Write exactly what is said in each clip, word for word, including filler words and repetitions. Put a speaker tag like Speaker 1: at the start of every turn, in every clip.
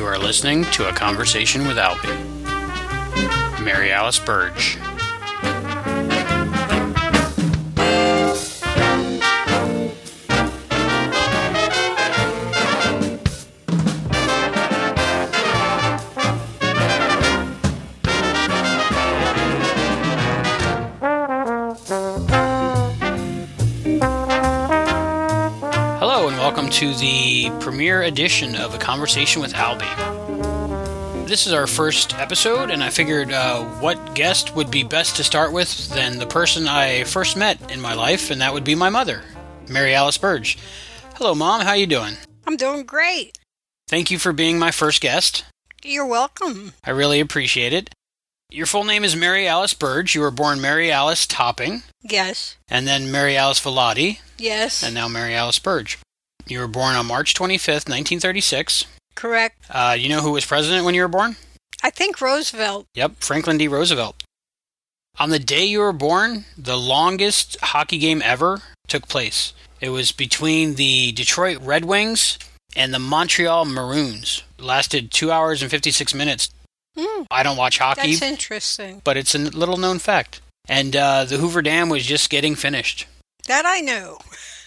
Speaker 1: You are listening to A Conversation with Albie. Mary Alice Burge. Welcome to the premiere edition of A Conversation with Albie. This is our first episode, and I figured uh, what guest would be best to start with than the person I first met in my life, and that would be my mother, Mary Alice Burge. Hello, Mom. How you doing?
Speaker 2: I'm doing great.
Speaker 1: Thank you for being my first guest.
Speaker 2: You're welcome.
Speaker 1: I really appreciate it. Your full name is Mary Alice Burge. You were born Mary Alice Topping.
Speaker 2: Yes.
Speaker 1: And then Mary Alice Velati.
Speaker 2: Yes.
Speaker 1: And now Mary Alice Burge. You were born on March twenty-fifth, nineteen thirty-six.
Speaker 2: Correct.
Speaker 1: Uh, you know who was president when you were born?
Speaker 2: I think Roosevelt.
Speaker 1: Yep, Franklin D. Roosevelt. On the day you were born, the longest hockey game ever took place. It was between the Detroit Red Wings and the Montreal Maroons. It lasted two hours and fifty-six minutes.
Speaker 2: Mm,
Speaker 1: I don't watch hockey.
Speaker 2: That's interesting.
Speaker 1: But it's a little known fact. And uh, the Hoover Dam was just getting finished.
Speaker 2: That I know.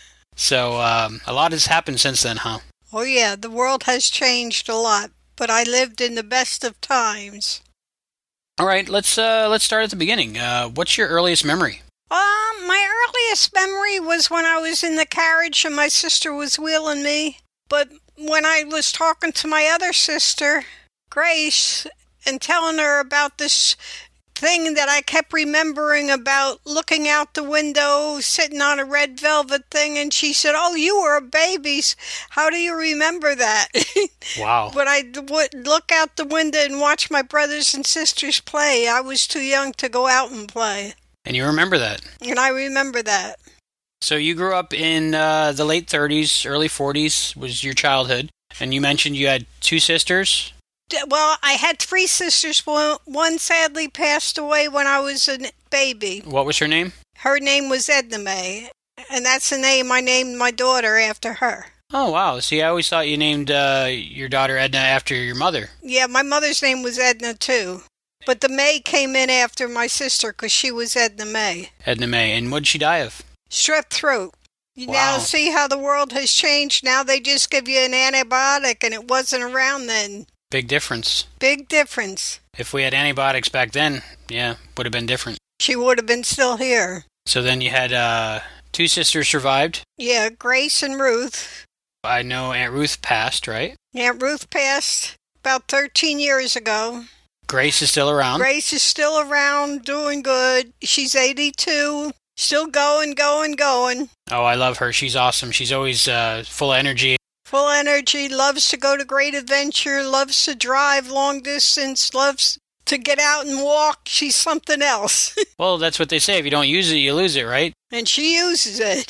Speaker 1: So, um, a lot has happened since then, huh?
Speaker 2: Oh, yeah, the world has changed a lot, but I lived in the best of times.
Speaker 1: All right, let's uh, let's start at the beginning. Uh, what's your earliest memory?
Speaker 2: Um, my earliest memory was when I was in the carriage and my sister was wheeling me. But when I was talking to my other sister, Grace, and telling her about this thing that I kept remembering about looking out the window, sitting on a red velvet thing, and she said, "Oh, you were a baby. How do you remember that?"
Speaker 1: Wow.
Speaker 2: But I would look out the window and watch my brothers and sisters play. I was too young to go out and play.
Speaker 1: And you remember that?
Speaker 2: And I remember that. So
Speaker 1: you grew up in uh, the late thirties, early forties was your childhood, and you mentioned you had two sisters?
Speaker 2: Well, I had three sisters. One sadly passed away when I was a baby.
Speaker 1: What was her name?
Speaker 2: Her name was Edna Mae, and that's the name I named my daughter after her.
Speaker 1: Oh, wow. See, I always thought you named uh, your daughter Edna after your mother.
Speaker 2: Yeah, my mother's name was Edna, too. But the Mae came in after my sister because she was Edna Mae.
Speaker 1: Edna Mae. And what did she die of?
Speaker 2: Strep throat. You
Speaker 1: wow.
Speaker 2: Now see how the world has changed? Now they just give you an antibiotic, and it wasn't around then.
Speaker 1: Big difference.
Speaker 2: Big difference.
Speaker 1: If we had antibiotics back then, yeah, would have been different.
Speaker 2: She would have been still here.
Speaker 1: So then you had uh, two sisters survived?
Speaker 2: Yeah, Grace and Ruth.
Speaker 1: I know Aunt Ruth passed, right?
Speaker 2: Aunt Ruth passed about thirteen years ago.
Speaker 1: Grace is still around?
Speaker 2: Grace is still around, doing good. She's eighty-two, still going, going, going.
Speaker 1: Oh, I love her. She's awesome. She's always uh, full of energy.
Speaker 2: Full energy, loves to go to great adventure, loves to drive long distance, loves to get out and walk. She's something else.
Speaker 1: Well, that's what they say. If you don't use it, you lose it, right?
Speaker 2: And she uses it.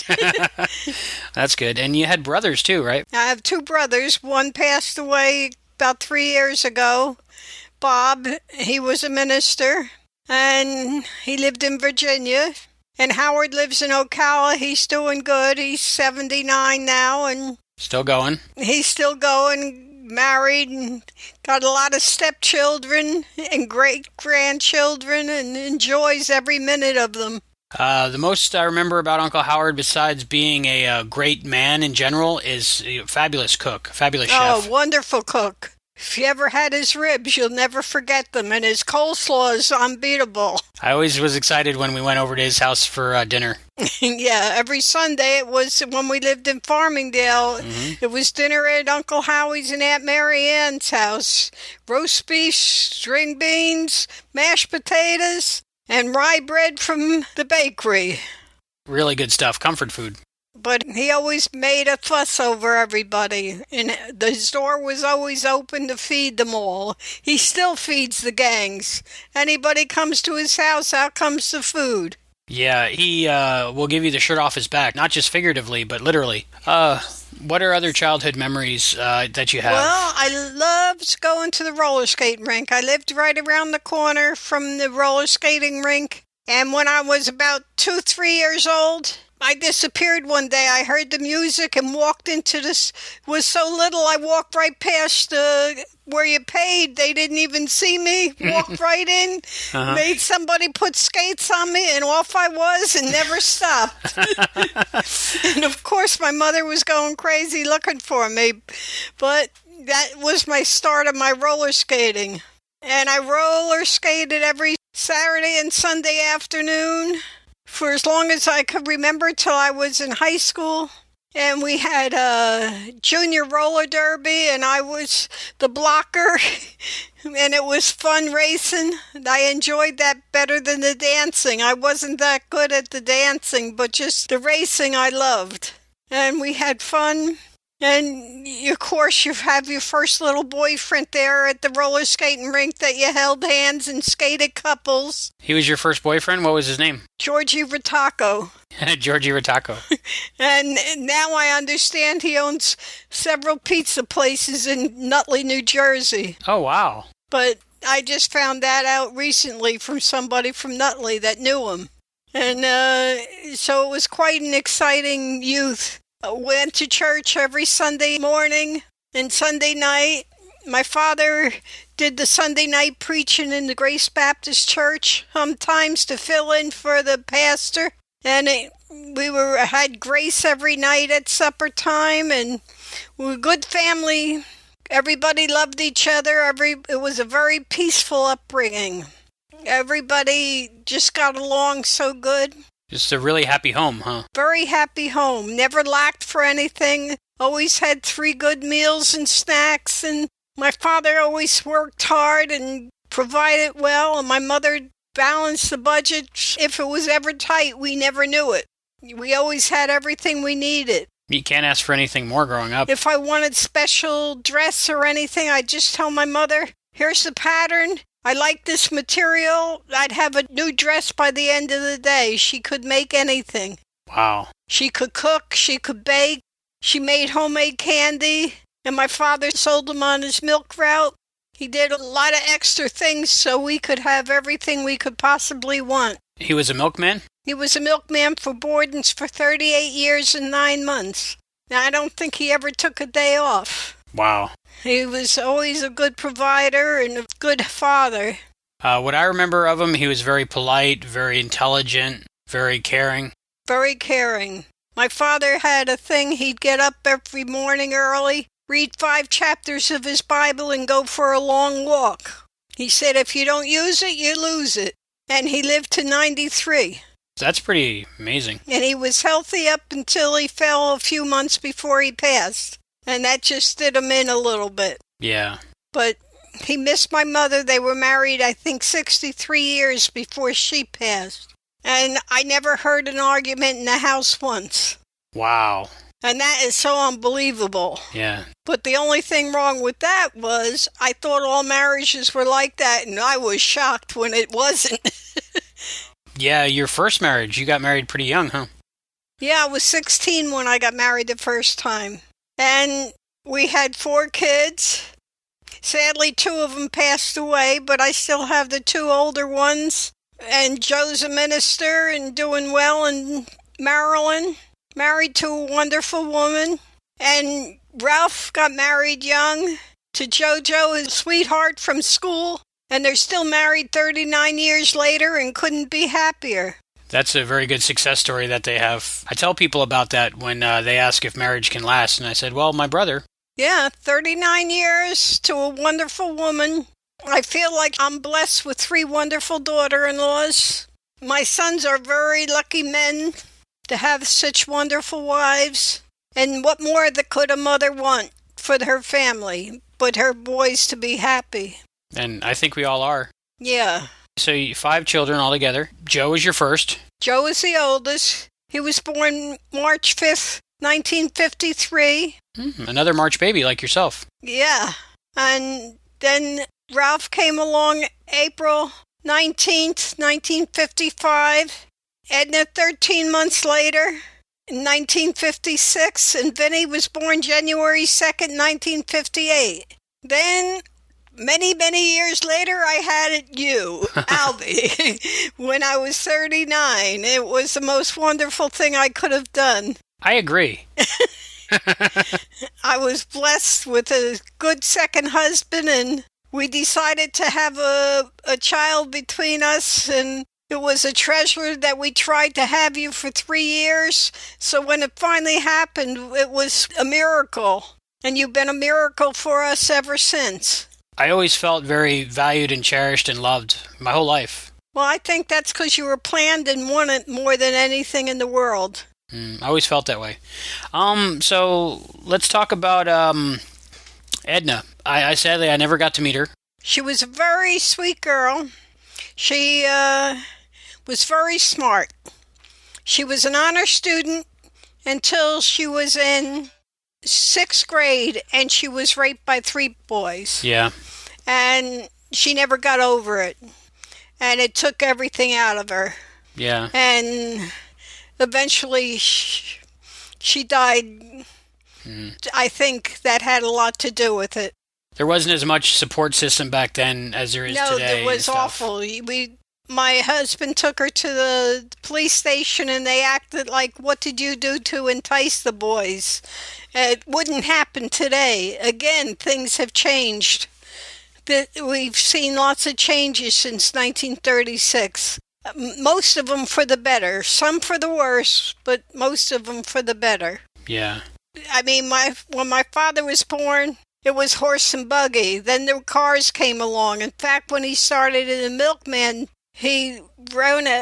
Speaker 1: That's good. And you had brothers too, right?
Speaker 2: I have two brothers. One passed away about three years ago. Bob, he was a minister, and he lived in Virginia. And Howard lives in Ocala. He's doing good. He's seventy-nine now, and
Speaker 1: still going.
Speaker 2: He's still going, married, and got a lot of stepchildren and great-grandchildren, and enjoys every minute of them.
Speaker 1: Uh, the most I remember about Uncle Howard, besides being a uh, great man in general, is a fabulous cook, fabulous chef.
Speaker 2: Oh, wonderful cook. If you ever had his ribs, you'll never forget them, and his coleslaw is unbeatable.
Speaker 1: I always was excited when we went over to his house for uh, dinner.
Speaker 2: Yeah, every Sunday it was when we lived in Farmingdale.
Speaker 1: Mm-hmm.
Speaker 2: It was dinner at Uncle Howie's and Aunt Mary Ann's house. Roast beef, string beans, mashed potatoes, and rye bread from the bakery.
Speaker 1: Really good stuff, comfort food.
Speaker 2: But he always made a fuss over everybody, and the store was always open to feed them all. He still feeds the gangs. Anybody comes to his house, out comes the food.
Speaker 1: Yeah, he uh, will give you the shirt off his back, not just figuratively, but literally. Uh, what are other childhood memories uh, that you have?
Speaker 2: Well, I loved going to the roller skating rink. I lived right around the corner from the roller skating rink. And when I was about two, three years old, I disappeared one day. I heard the music and walked into this. It was so little, I walked right past the where you paid. They didn't even see me. Walked right in, uh-huh. Made somebody put skates on me, and off I was and never stopped. And of course, my mother was going crazy looking for me. But that was my start of my roller skating. And I roller skated every Saturday and Sunday afternoon for as long as I could remember, till I was in high school. And we had a junior roller derby, and I was the blocker, and it was fun racing. I enjoyed that better than the dancing. I wasn't that good at the dancing, but just the racing I loved. And we had fun. And, of course, you have your first little boyfriend there at the roller skating rink that you held hands and skated couples.
Speaker 1: He was your first boyfriend? What was his name?
Speaker 2: Georgie Rataco.
Speaker 1: Georgie Rataco.
Speaker 2: And now I understand he owns several pizza places in Nutley, New Jersey.
Speaker 1: Oh, wow.
Speaker 2: But I just found that out recently from somebody from Nutley that knew him. And uh, so it was quite an exciting youth. I went to church every Sunday morning and Sunday night. My father did the Sunday night preaching in the Grace Baptist Church sometimes to fill in for the pastor. And it, we were had grace every night at supper time, and we were a good family. Everybody loved each other. Every it was a very peaceful upbringing. Everybody just got along so good.
Speaker 1: Just a really happy home, huh?
Speaker 2: Very happy home. Never lacked for anything. Always had three good meals and snacks. And my father always worked hard and provided well. And my mother balanced the budget. If it was ever tight, we never knew it. We always had everything we needed.
Speaker 1: You can't ask for anything more growing up.
Speaker 2: If I wanted special dress or anything, I'd just tell my mother, here's the pattern. I like this material. I'd have a new dress by the end of the day. She could make anything.
Speaker 1: Wow.
Speaker 2: She could cook. She could bake. She made homemade candy. And my father sold them on his milk route. He did a lot of extra things so we could have everything we could possibly want.
Speaker 1: He was a milkman?
Speaker 2: He was a milkman for Borden's for thirty-eight years and nine months. Now, I don't think he ever took a day off.
Speaker 1: Wow.
Speaker 2: He was always a good provider and a good father.
Speaker 1: Uh, what I remember of him, he was very polite, very intelligent, very caring.
Speaker 2: Very caring. My father had a thing. He'd get up every morning early, read five chapters of his Bible, and go for a long walk. He said, if you don't use it, you lose it. And he lived to ninety-three.
Speaker 1: That's pretty amazing.
Speaker 2: And he was healthy up until he fell a few months before he passed. And that just did him in a little bit.
Speaker 1: Yeah.
Speaker 2: But he missed my mother. They were married, I think, sixty-three years before she passed. And I never heard an argument in the house once.
Speaker 1: Wow.
Speaker 2: And that is so unbelievable.
Speaker 1: Yeah.
Speaker 2: But the only thing wrong with that was I thought all marriages were like that, and I was shocked when it wasn't.
Speaker 1: Yeah, your first marriage, you got married pretty young, huh?
Speaker 2: Yeah, I was sixteen when I got married the first time. And we had four kids. Sadly, two of them passed away, but I still have the two older ones. And Joe's a minister and doing well in Maryland. Married to a wonderful woman. And Ralph got married young to JoJo, his sweetheart from school. And they're still married thirty-nine years later and couldn't be happier.
Speaker 1: That's a very good success story that they have. I tell people about that when uh, they ask if marriage can last. And I said, well, my brother.
Speaker 2: Yeah, thirty-nine years to a wonderful woman. I feel like I'm blessed with three wonderful daughter-in-laws. My sons are very lucky men to have such wonderful wives. And what more that could a mother want for her family but her boys to be happy?
Speaker 1: And I think we all are.
Speaker 2: Yeah.
Speaker 1: So you, five children altogether. Joe is your first.
Speaker 2: Joe is the oldest. He was born March fifth, nineteen fifty-three.
Speaker 1: Mm, another March baby like yourself.
Speaker 2: Yeah. And then Ralph came along April nineteenth, nineteen fifty-five. Edna thirteen months later, in nineteen fifty-six. And Vinny was born January second, nineteen fifty-eight. Then Many, many years later, I had you, Albie, when I was thirty-nine. It was the most wonderful thing I could have done.
Speaker 1: I agree.
Speaker 2: I was blessed with a good second husband, and we decided to have a, a child between us, and it was a treasure that we tried to have you for three years. So when it finally happened, it was a miracle, and you've been a miracle for us ever since.
Speaker 1: I always felt very valued and cherished and loved my whole life.
Speaker 2: Well, I think that's because you were planned and wanted more than anything in the world.
Speaker 1: Mm, I always felt that way. Um, so let's talk about um, Edna. I, I sadly, I never got to meet her.
Speaker 2: She was a very sweet girl. She uh, was very smart. She was an honor student until she was in sixth grade, and she was raped by three boys.
Speaker 1: Yeah.
Speaker 2: And she never got over it. And it took everything out of her.
Speaker 1: Yeah.
Speaker 2: And eventually she, she died. Mm. I think that had a lot to do with it.
Speaker 1: There wasn't as much support system back then as there is
Speaker 2: no,
Speaker 1: today.
Speaker 2: No, it was awful. We, my husband took her to the police station, and they acted like, what did you do to entice the boys? It wouldn't happen today. Again, things have changed. We've seen lots of changes since nineteen thirty-six. Most of them for the better. Some for the worse, but most of them for the better.
Speaker 1: Yeah.
Speaker 2: I mean, my when my father was born, it was horse and buggy. Then the cars came along. In fact, when he started in a milkman, he rode a,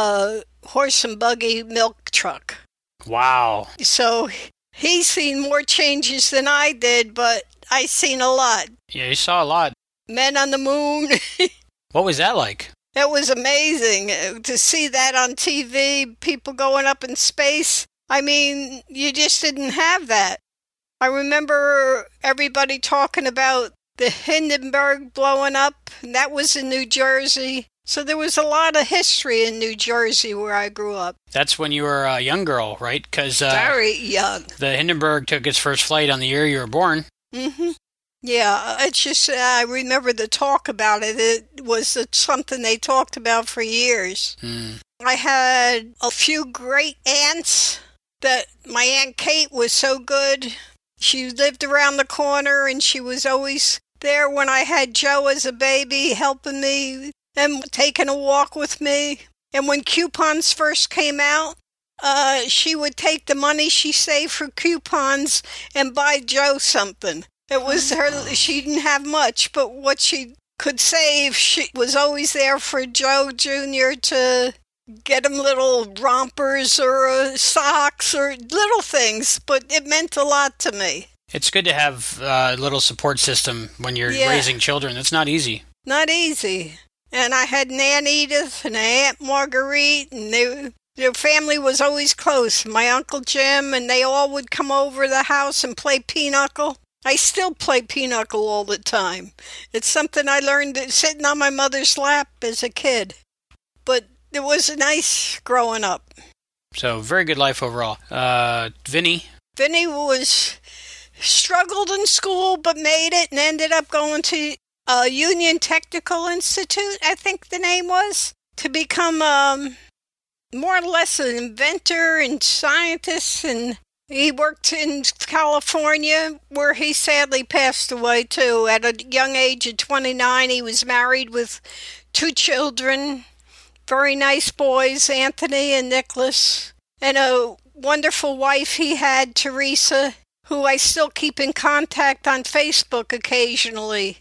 Speaker 2: a horse and buggy milk truck.
Speaker 1: Wow.
Speaker 2: So he's seen more changes than I did, but I seen a lot.
Speaker 1: Yeah, you saw a lot.
Speaker 2: Men on the moon.
Speaker 1: What was that like?
Speaker 2: It was amazing to see that on T V, people going up in space. I mean, you just didn't have that. I remember everybody talking about the Hindenburg blowing up, and that was in New Jersey. So there was a lot of history in New Jersey where I grew up.
Speaker 1: That's when you were a young girl, right? Because uh,
Speaker 2: very young.
Speaker 1: The Hindenburg took its first flight on the year you were born.
Speaker 2: Mm-hmm. Yeah, it's just, uh, I remember the talk about it. It was something they talked about for years.
Speaker 1: Mm.
Speaker 2: I had a few great aunts that my Aunt Kate was so good. She lived around the corner, and she was always there when I had Joe as a baby, helping me and taking a walk with me. And when coupons first came out, uh, she would take the money she saved for coupons and buy Joe something. It was her, she didn't have much, but what she could save, she was always there for Joe Junior to get him little rompers or uh, socks or little things, but it meant a lot to me.
Speaker 1: It's good to have a little support system when you're
Speaker 2: yeah.
Speaker 1: raising children. It's not easy.
Speaker 2: Not easy. And I had an Aunt Edith and an Aunt Marguerite, and they, their family was always close. My Uncle Jim, and they all would come over to the house and play pinochle. I still play pinochle all the time. It's something I learned sitting on my mother's lap as a kid. But it was nice growing up.
Speaker 1: So, very good life overall. Uh, Vinny?
Speaker 2: Vinny was struggled in school, but made it and ended up going to uh, Union Technical Institute, I think the name was, to become um, more or less an inventor and scientist, and he worked in California, where he sadly passed away, too. At a young age of twenty-nine, he was married with two children, very nice boys, Anthony and Nicholas, and a wonderful wife he had, Teresa, who I still keep in contact on Facebook occasionally.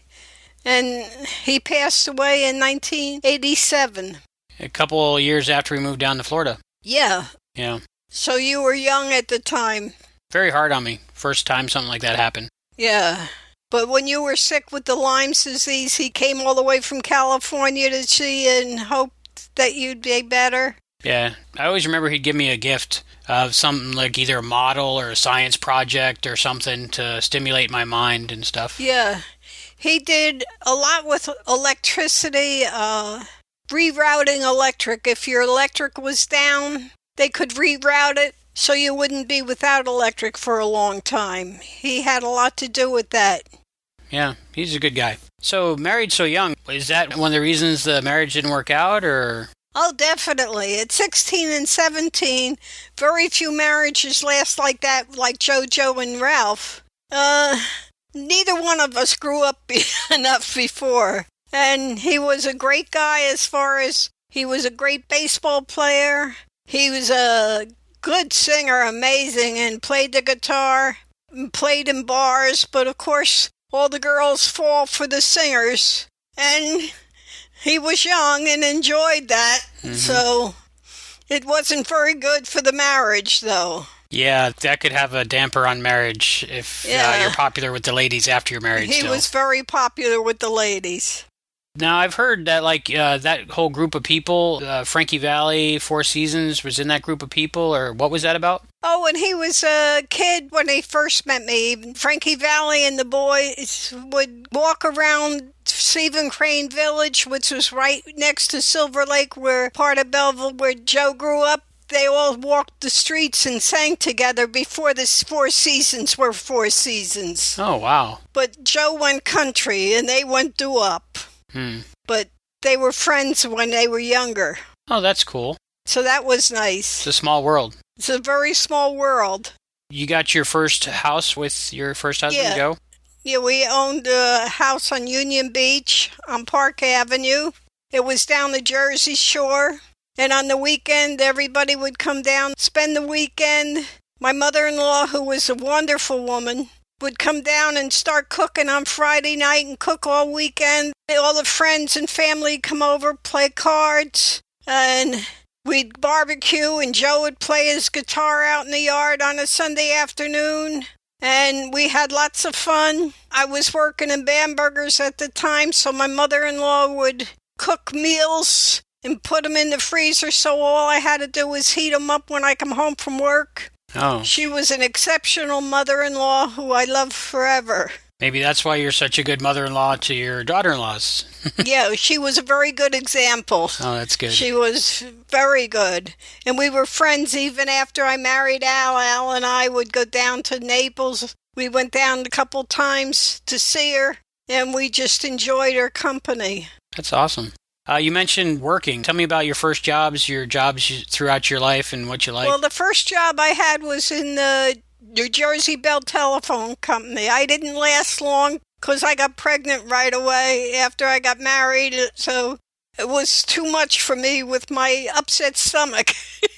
Speaker 2: And he passed away in nineteen eighty-seven.
Speaker 1: A couple years after we moved down to Florida.
Speaker 2: Yeah.
Speaker 1: Yeah.
Speaker 2: So you were young at the time.
Speaker 1: Very hard on me. First time something like that happened.
Speaker 2: Yeah. But when you were sick with the Lyme's disease, he came all the way from California to see you and hoped that you'd be better.
Speaker 1: Yeah. I always remember he'd give me a gift of something like either a model or a science project or something to stimulate my mind and stuff.
Speaker 2: Yeah. He did a lot with electricity, uh, rerouting electric. If your electric was down, they could reroute it so you wouldn't be without electric for a long time. He had a lot to do with that.
Speaker 1: Yeah, he's a good guy. So, married so young, is that one of the reasons the marriage didn't work out, or?
Speaker 2: Oh, definitely. At sixteen and seventeen, very few marriages last like that, like JoJo and Ralph. Uh, neither one of us grew up be- enough before. And he was a great guy as far as he was a great baseball player. He was a good singer, amazing, and played the guitar, and played in bars, but of course, all the girls fall for the singers, and he was young and enjoyed that, mm-hmm. So it wasn't very good for the marriage, though.
Speaker 1: Yeah, that could have a damper on marriage if yeah. uh, you're popular with the ladies after you're married.
Speaker 2: He
Speaker 1: still.
Speaker 2: was very popular with the ladies.
Speaker 1: Now, I've heard that, like, uh, that whole group of people, uh, Frankie Valli, Four Seasons, was in that group of people, or what was that about?
Speaker 2: Oh, when he was a kid, when he first met me, Frankie Valli and the boys would walk around Stephen Crane Village, which was right next to Silver Lake, where part of Belleville, where Joe grew up. They all walked the streets and sang together before the Four Seasons were Four Seasons.
Speaker 1: Oh, wow.
Speaker 2: But Joe went country, and they went doo-wop.
Speaker 1: Hmm.
Speaker 2: But they were friends when they were younger.
Speaker 1: Oh, that's cool.
Speaker 2: So that was nice.
Speaker 1: It's a small world.
Speaker 2: It's a very small world.
Speaker 1: You got your first house with your first husband,
Speaker 2: yeah.
Speaker 1: Joe?
Speaker 2: Yeah, we owned a house on Union Beach on Park Avenue. It was down the Jersey Shore. And on the weekend, everybody would come down, spend the weekend. My mother-in-law, who was a wonderful woman, would come down and start cooking on Friday night and cook all weekend. All the friends and family come over, play cards, and we'd barbecue, and Joe would play his guitar out in the yard on a Sunday afternoon, and we had lots of fun. I was working in Bamberger's at the time, so my mother-in-law would cook meals and put them in the freezer, so all I had to do was heat them up when I come home from work.
Speaker 1: Oh.
Speaker 2: She was an exceptional mother-in-law who I love forever.
Speaker 1: Maybe that's why you're such a good mother-in-law to your daughter-in-laws.
Speaker 2: Yeah, she was a very good example.
Speaker 1: Oh, that's good.
Speaker 2: She was very good. And we were friends even after I married Al. Al and I would go down to Naples. We went down a couple times to see her, and we just enjoyed her company.
Speaker 1: That's awesome. Uh, you mentioned working. Tell me about your first jobs, your jobs throughout your life, and what you like.
Speaker 2: Well, the first job I had was in the New Jersey Bell Telephone Company. I didn't last long because I got pregnant right away after I got married, so it was too much for me with my upset stomach.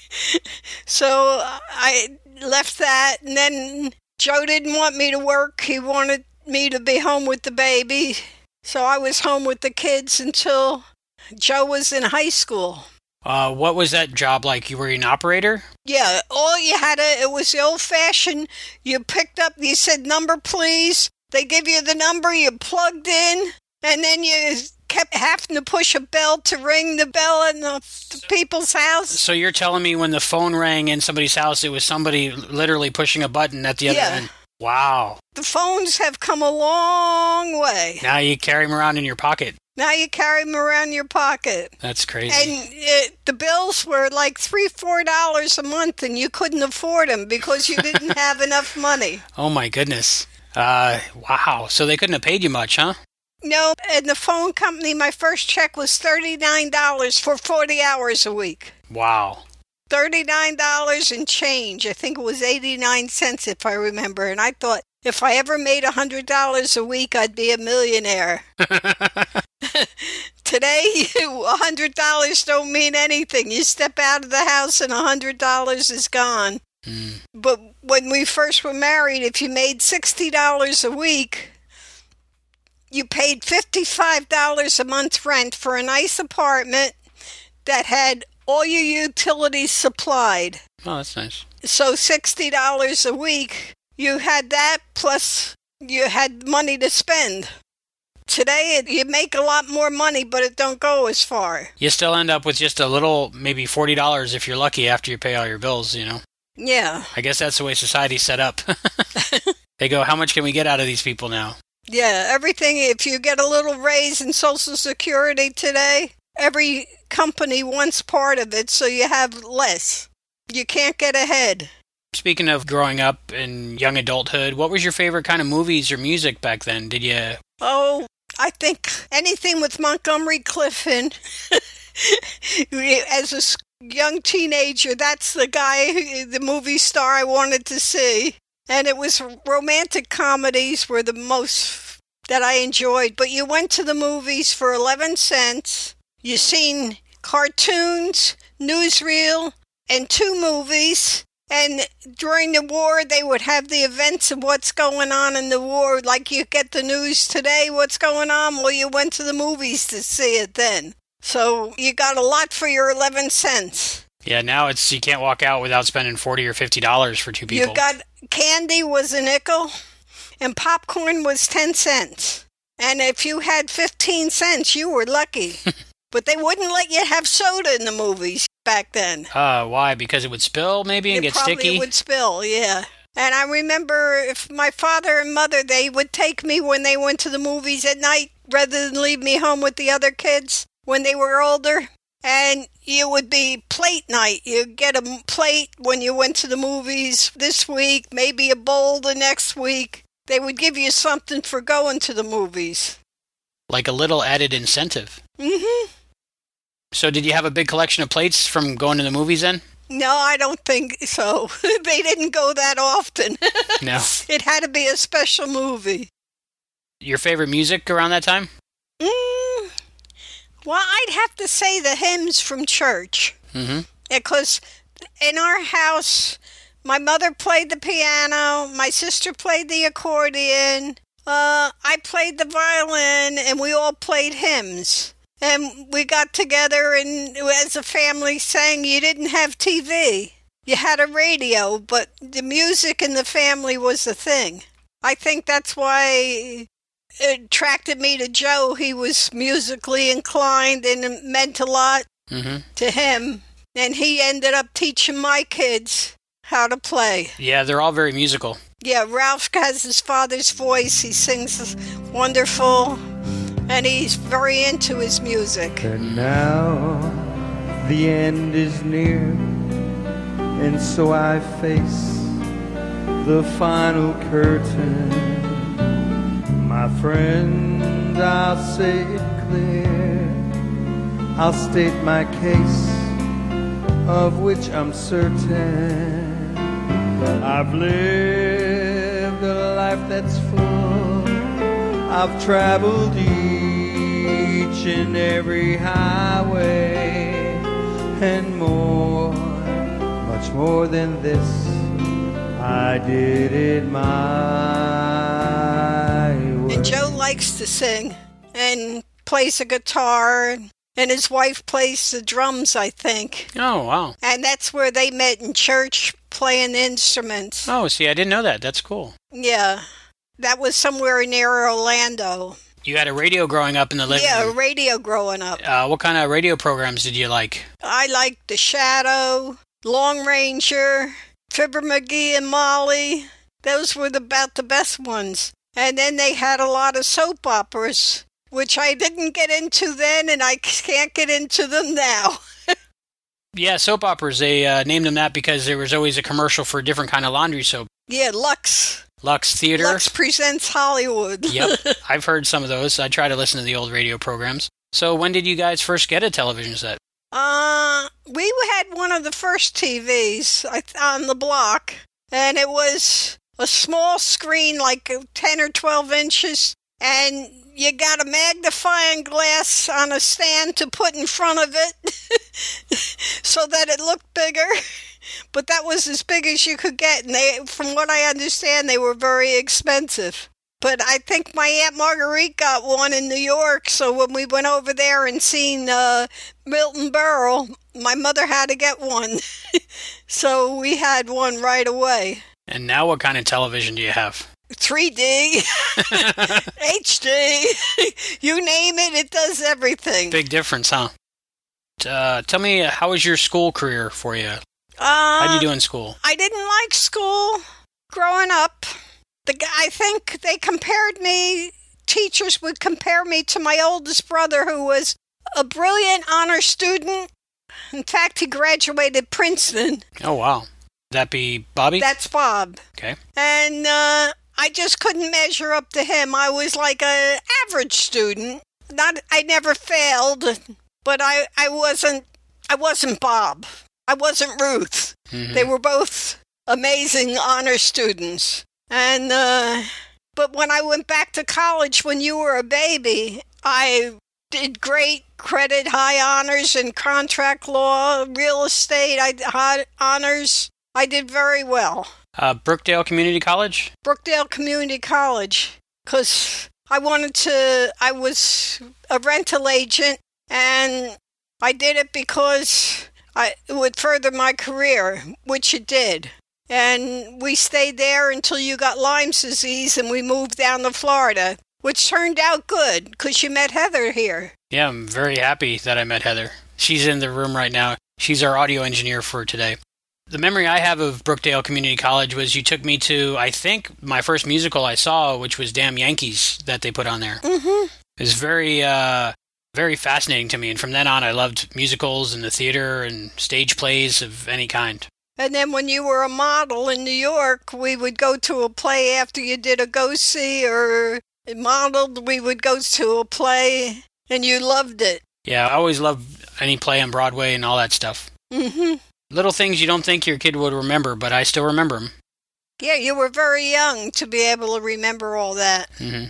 Speaker 2: So I left that, and then Joe didn't want me to work. He wanted me to be home with the baby, so I was home with the kids until Joe was in high school.
Speaker 1: Uh, what was that job like? You were an operator?
Speaker 2: Yeah, all you had to, it was the old-fashioned, you picked up, you said, number please, they give you the number, you plugged in, and then you kept having to push a bell to ring the bell in the, the people's house.
Speaker 1: So you're telling me when the phone rang in somebody's house, it was somebody literally pushing a button at the other
Speaker 2: yeah.
Speaker 1: end? Wow.
Speaker 2: The phones have come a long way.
Speaker 1: Now you carry them around in your pocket.
Speaker 2: Now you carry them around in your pocket.
Speaker 1: That's crazy.
Speaker 2: And it, the bills were like three, four dollars a month, and you couldn't afford them because you didn't have enough money.
Speaker 1: Oh my goodness! Uh, wow. So they couldn't have paid you much, huh?
Speaker 2: No. And the phone company, my first check was thirty-nine dollars for forty hours a week.
Speaker 1: Wow.
Speaker 2: thirty-nine dollars and change. I think it was eighty-nine cents if I remember. And I thought, if I ever made one hundred dollars a week, I'd be a millionaire. Today, one hundred dollars don't mean anything. You step out of the house and one hundred dollars is gone. Mm. But when we first were married, if you made sixty dollars a week, you paid fifty-five dollars a month rent for a nice apartment that had all your utilities supplied.
Speaker 1: Oh, that's nice.
Speaker 2: So sixty dollars a week, you had that plus you had money to spend. Today, it, you make a lot more money, but it don't go as far.
Speaker 1: You still end up with just a little, maybe forty dollars if you're lucky after you pay all your bills, you know?
Speaker 2: Yeah.
Speaker 1: I guess that's the way society's set up. They go, how much can we get out of these people now?
Speaker 2: Yeah, everything, if you get a little raise in Social Security today, every company wants part of it, so you have less. You can't get ahead.
Speaker 1: Speaking of growing up in young adulthood, what was your favorite kind of movies or music back then? Did you...
Speaker 2: Oh, I think anything with Montgomery Clifton, as a young teenager, that's the guy, the movie star I wanted to see. And it was romantic comedies were the most that I enjoyed. But you went to the movies for eleven cents. You seen cartoons, newsreel, and two movies. And during the war, they would have the events of what's going on in the war. Like you get the news today, what's going on? Well, you went to the movies to see it then. So you got a lot for your eleven cents.
Speaker 1: Yeah, now it's you can't walk out without spending forty or fifty dollars for two people.
Speaker 2: You got candy was a nickel, and popcorn was ten cents. And if you had fifteen cents, you were lucky. But they wouldn't let you have soda in the movies back then.
Speaker 1: Uh, why? Because it would spill maybe and
Speaker 2: it
Speaker 1: get
Speaker 2: probably
Speaker 1: sticky?
Speaker 2: It would spill, yeah. And I remember if my father and mother, they would take me when they went to the movies at night rather than leave me home with the other kids when they were older. And it would be plate night. You'd get a plate when you went to the movies this week, maybe a bowl the next week. They would give you something for going to the movies.
Speaker 1: Like a little added incentive.
Speaker 2: Mm-hmm.
Speaker 1: So did you have a big collection of plates from going to the movies then?
Speaker 2: No, I don't think so. They didn't go that often.
Speaker 1: No.
Speaker 2: It had to be a special movie.
Speaker 1: Your favorite music around that time?
Speaker 2: Mm, well, I'd have to say the hymns from church.
Speaker 1: Mm-hmm.
Speaker 2: Because in our house, my mother played the piano, my sister played the accordion, uh, I played the violin, and we all played hymns. And we got together and as a family sang. You didn't have T V. You had a radio, but the music in the family was the thing. I think that's why it attracted me to Joe. He was musically inclined and it meant a lot
Speaker 1: mm-hmm.
Speaker 2: to him. And he ended up teaching my kids how to play.
Speaker 1: Yeah, they're all very musical.
Speaker 2: Yeah, Ralph has his father's voice. He sings wonderful. And he's very into his music.
Speaker 3: And now the end is near, and so I face the final curtain. My friend, I'll say it clear, I'll state my case, of which I'm certain. I've lived a life that's full, I've traveled each and every highway, and more, much more than this, I did it my way.
Speaker 2: And Joe likes to sing and plays a guitar, and his wife plays the drums, I think.
Speaker 1: Oh, wow.
Speaker 2: And that's where they met in church, playing instruments.
Speaker 1: Oh, see, I didn't know that. That's cool.
Speaker 2: Yeah. That was somewhere near Orlando.
Speaker 1: You had a radio growing up in the living
Speaker 2: yeah,
Speaker 1: room?
Speaker 2: Yeah, a radio growing up.
Speaker 1: Uh, what kind of radio programs did you like?
Speaker 2: I liked The Shadow, Long Ranger, Fibber McGee and Molly. Those were the, about the best ones. And then they had a lot of soap operas, which I didn't get into then, and I can't get into them now.
Speaker 1: Yeah, soap operas. They uh, named them that because there was always a commercial for a different kind of laundry soap.
Speaker 2: Yeah, Lux.
Speaker 1: Lux Theater.
Speaker 2: Lux Presents Hollywood.
Speaker 1: Yep, I've heard some of those. I try to listen to the old radio programs. So when did you guys first get a television set?
Speaker 2: Uh, we had one of the first T Vs on the block, and it was a small screen, like ten or twelve inches, and you got a magnifying glass on a stand to put in front of it so that it looked bigger. But that was as big as you could get, and they, from what I understand, they were very expensive. But I think my Aunt Marguerite got one in New York, so when we went over there and seen uh, Milton Berle, my mother had to get one. So we had one right away.
Speaker 1: And now what kind of television do you have?
Speaker 2: three D, H D, you name it, it does everything.
Speaker 1: Big difference, huh? Uh, tell me, how was your school career for you?
Speaker 2: Uh,
Speaker 1: How'd you do in school?
Speaker 2: I didn't like school growing up. The I think they compared me, teachers would compare me to my oldest brother, who was a brilliant honor student. In fact, he graduated Princeton.
Speaker 1: Oh, wow. Would that be Bobby?
Speaker 2: That's Bob.
Speaker 1: Okay.
Speaker 2: And uh, I I just couldn't measure up to him. I was like an average student. Not, I never failed, but I, I wasn't, I wasn't Bob. I wasn't Ruth. Mm-hmm. They were both amazing honor students. And, uh, but when I went back to college when you were a baby, I did great credit, high honors in contract law, real estate, I had honors. I did very well.
Speaker 1: Uh, Brookdale Community College?
Speaker 2: Brookdale Community College, because I wanted to, I was a rental agent, and I did it because I, it would further my career, which it did. And we stayed there until you got Lyme's disease, and we moved down to Florida, which turned out good, because you met Heather here.
Speaker 1: Yeah, I'm very happy that I met Heather. She's in the room right now. She's our audio engineer for today. The memory I have of Brookdale Community College was you took me to, I think, my first musical I saw, which was Damn Yankees, that they put on there.
Speaker 2: Mm-hmm.
Speaker 1: It was very, uh, very fascinating to me, and from then on I loved musicals and the theater and stage plays of any kind.
Speaker 2: And then when you were a model in New York, we would go to a play after you did a go-see or modeled. We would go to a play, and you loved it.
Speaker 1: Yeah, I always loved any play on Broadway and all that stuff.
Speaker 2: Mm-hmm.
Speaker 1: Little things you don't think your kid would remember, but I still remember them.
Speaker 2: Yeah, you were very young to be able to remember all that.
Speaker 1: Mm-hmm.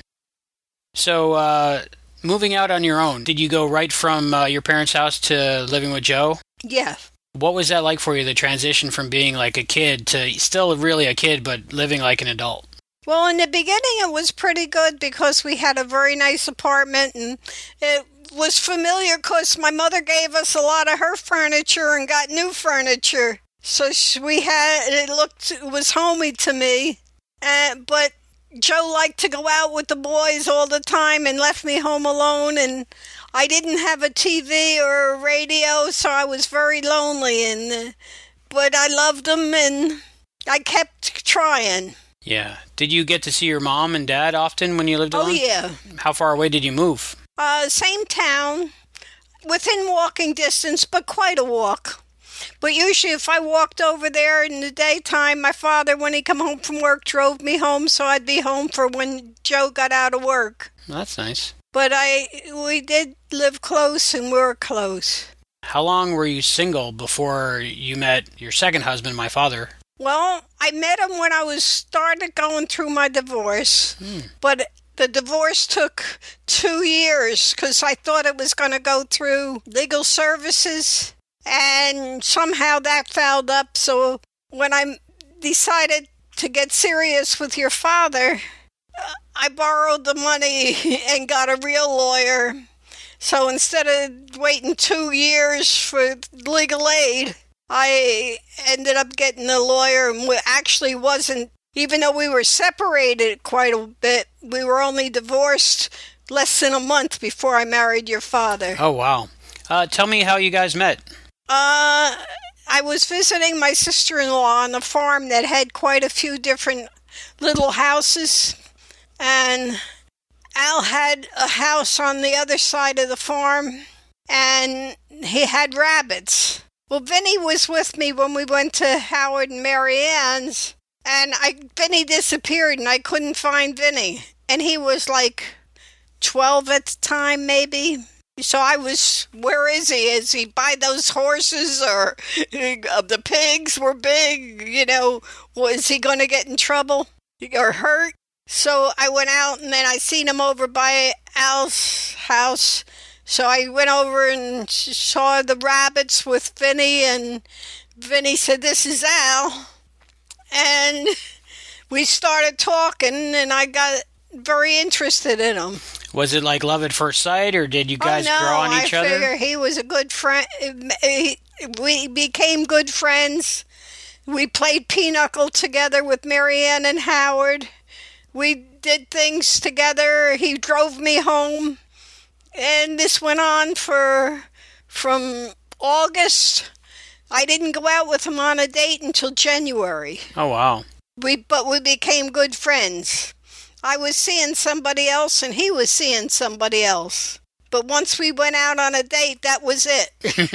Speaker 1: So, uh, moving out on your own, did you go right from uh, your parents' house to living with Joe?
Speaker 2: Yeah.
Speaker 1: What was that like for you, the transition from being like a kid to still really a kid, but living like an adult?
Speaker 2: Well, in the beginning, it was pretty good because we had a very nice apartment, and it was familiar because my mother gave us a lot of her furniture and got new furniture. So we had, it looked, it was homey to me. Uh, but Joe liked to go out with the boys all the time and left me home alone, and I didn't have a T V or a radio, so I was very lonely. And uh, but I loved them, and I kept trying.
Speaker 1: Yeah. Did you get to see your mom and dad often when you lived alone?
Speaker 2: Oh, yeah.
Speaker 1: How far away did you move?
Speaker 2: Uh, same town, within walking distance, but quite a walk. But usually if I walked over there in the daytime, my father, when he come home from work, drove me home, so I'd be home for when Joe got out of work.
Speaker 1: Well, that's nice.
Speaker 2: But I, we did live close, and we were close.
Speaker 1: How long were you single before you met your second husband, my father?
Speaker 2: Well, I met him when I was started going through my divorce,
Speaker 1: Hmm.
Speaker 2: but the divorce took two years because I thought it was going to go through legal services, and somehow that fouled up. So when I decided to get serious with your father, I borrowed the money and got a real lawyer. So instead of waiting two years for legal aid, I ended up getting a lawyer, and actually wasn't, even though we were separated quite a bit, we were only divorced less than a month before I married your father.
Speaker 1: Oh, wow. Uh, tell me how you guys met.
Speaker 2: Uh, I was visiting my sister-in-law on a farm that had quite a few different little houses, and Al had a house on the other side of the farm, and he had rabbits. Well, Vinny was with me when we went to Howard and Mary Ann's, and I Vinny disappeared, and I couldn't find Vinny. And he was like twelve at the time, maybe. So I was, where is he? Is he by those horses, or uh, the pigs were big? You know, was he going to get in trouble or hurt? So I went out, and then I seen him over by Al's house. So I went over and saw the rabbits with Vinny, and Vinny said, "This is Al." And we started talking, and I got very interested in him.
Speaker 1: Was it like love at first sight, or did you guys
Speaker 2: oh, no,
Speaker 1: grow on each
Speaker 2: I
Speaker 1: other?
Speaker 2: I figure he was a good friend. We became good friends. We played pinochle together with Mary Ann and Howard. We did things together. He drove me home. And this went on for, from August. I didn't go out with him on a date until January.
Speaker 1: Oh, wow.
Speaker 2: We, but we became good friends. I was seeing somebody else, and he was seeing somebody else. But once we went out on a date, that was it.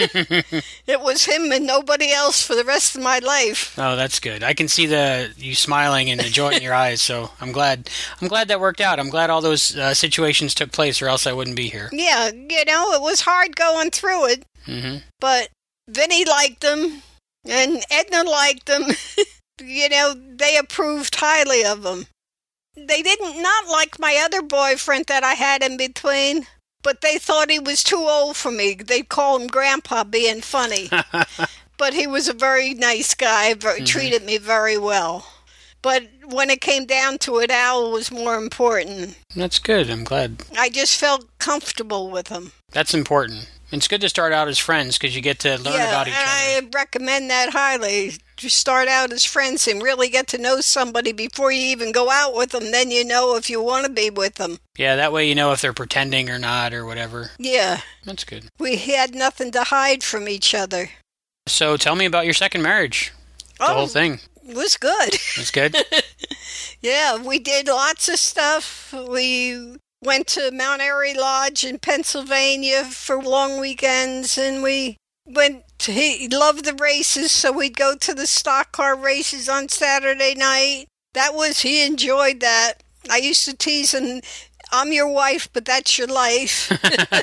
Speaker 2: It was him and nobody else for the rest of my life.
Speaker 1: Oh, that's good. I can see the you smiling and the joy in your eyes, so I'm glad I'm glad that worked out. I'm glad all those uh, situations took place, or else I wouldn't be here.
Speaker 2: Yeah, you know, it was hard going through it.
Speaker 1: Mm-hmm.
Speaker 2: But Vinny liked them, and Edna liked them. You know, they approved highly of them. They didn't not like my other boyfriend that I had in between, but they thought he was too old for me. They'd call him Grandpa, being funny. But he was a very nice guy, very, mm-hmm. treated me very well. But when it came down to it, Al was more important.
Speaker 1: That's good. I'm glad.
Speaker 2: I just felt comfortable with him.
Speaker 1: That's important. It's good to start out as friends because you get to learn
Speaker 2: yeah,
Speaker 1: about each
Speaker 2: and
Speaker 1: other.
Speaker 2: I recommend that highly. To start out as friends and really get to know somebody before you even go out with them. Then you know if you want to be with them.
Speaker 1: Yeah, that way you know if they're pretending or not or whatever.
Speaker 2: Yeah.
Speaker 1: That's good.
Speaker 2: We had nothing to hide from each other.
Speaker 1: So tell me about your second marriage. The
Speaker 2: oh,
Speaker 1: whole thing.
Speaker 2: It was good.
Speaker 1: It's good?
Speaker 2: Yeah, we did lots of stuff. We went to Mount Airy Lodge in Pennsylvania for long weekends, and we went to, he loved the races, so we'd go to the stock car races on Saturday night. That was, he enjoyed that. I used to tease him, I'm your wife, but that's your life.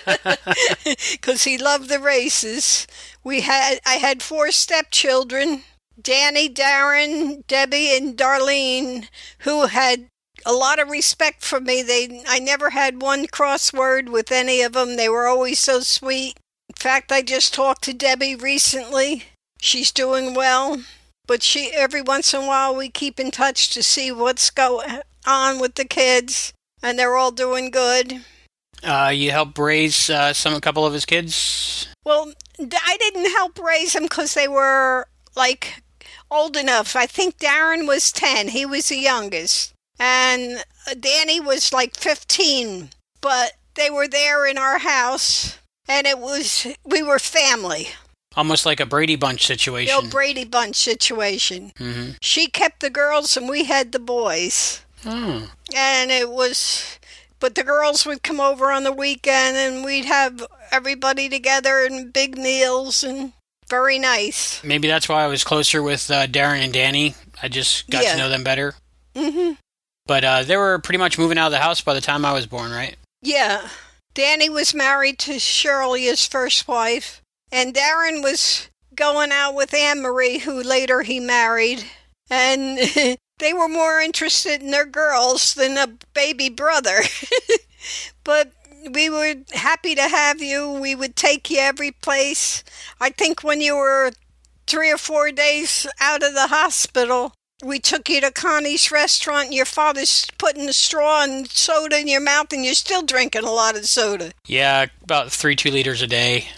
Speaker 2: Because he loved the races. We had, I had four stepchildren, Danny, Darren, Debbie, and Darlene, who had a lot of respect for me. They, I never had one crossword with any of them. They were always so sweet. In fact, I just talked to Debbie recently. She's doing well. But she, every once in a while, we keep in touch to see what's going on with the kids. And they're all doing good.
Speaker 1: Uh, you help raise uh, some a couple of his kids?
Speaker 2: Well, I didn't help raise them because they were, like, old enough. I think Darren was ten. He was the youngest. And Danny was, like, fifteen. But they were there in our house. And it was, we were family.
Speaker 1: Almost like a Brady Bunch situation.
Speaker 2: The Brady Bunch situation.
Speaker 1: Mm-hmm.
Speaker 2: She kept the girls and we had the boys.
Speaker 1: Oh.
Speaker 2: And it was, but the girls would come over on the weekend and we'd have everybody together and big meals and very nice.
Speaker 1: Maybe that's why I was closer with uh, Darren and Danny. I just got
Speaker 2: yeah.
Speaker 1: to know them better.
Speaker 2: Mm-hmm.
Speaker 1: But uh, they were pretty much moving out of the house by the time I was born, right?
Speaker 2: Yeah. Danny was married to Shirley, his first wife. And Darren was going out with Anne-Marie, who later he married. And they were more interested in their girls than a baby brother. But we were happy to have you. We would take you every place. I think when you were three or four days out of the hospital, we took you to Connie's restaurant, and your father's putting a straw and soda in your mouth, and you're still drinking a lot of soda.
Speaker 1: Yeah, about three, two liters a day.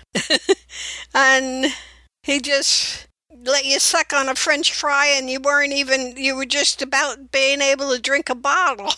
Speaker 2: And he just let you suck on a French fry, and you weren't even, you were just about being able to drink a bottle.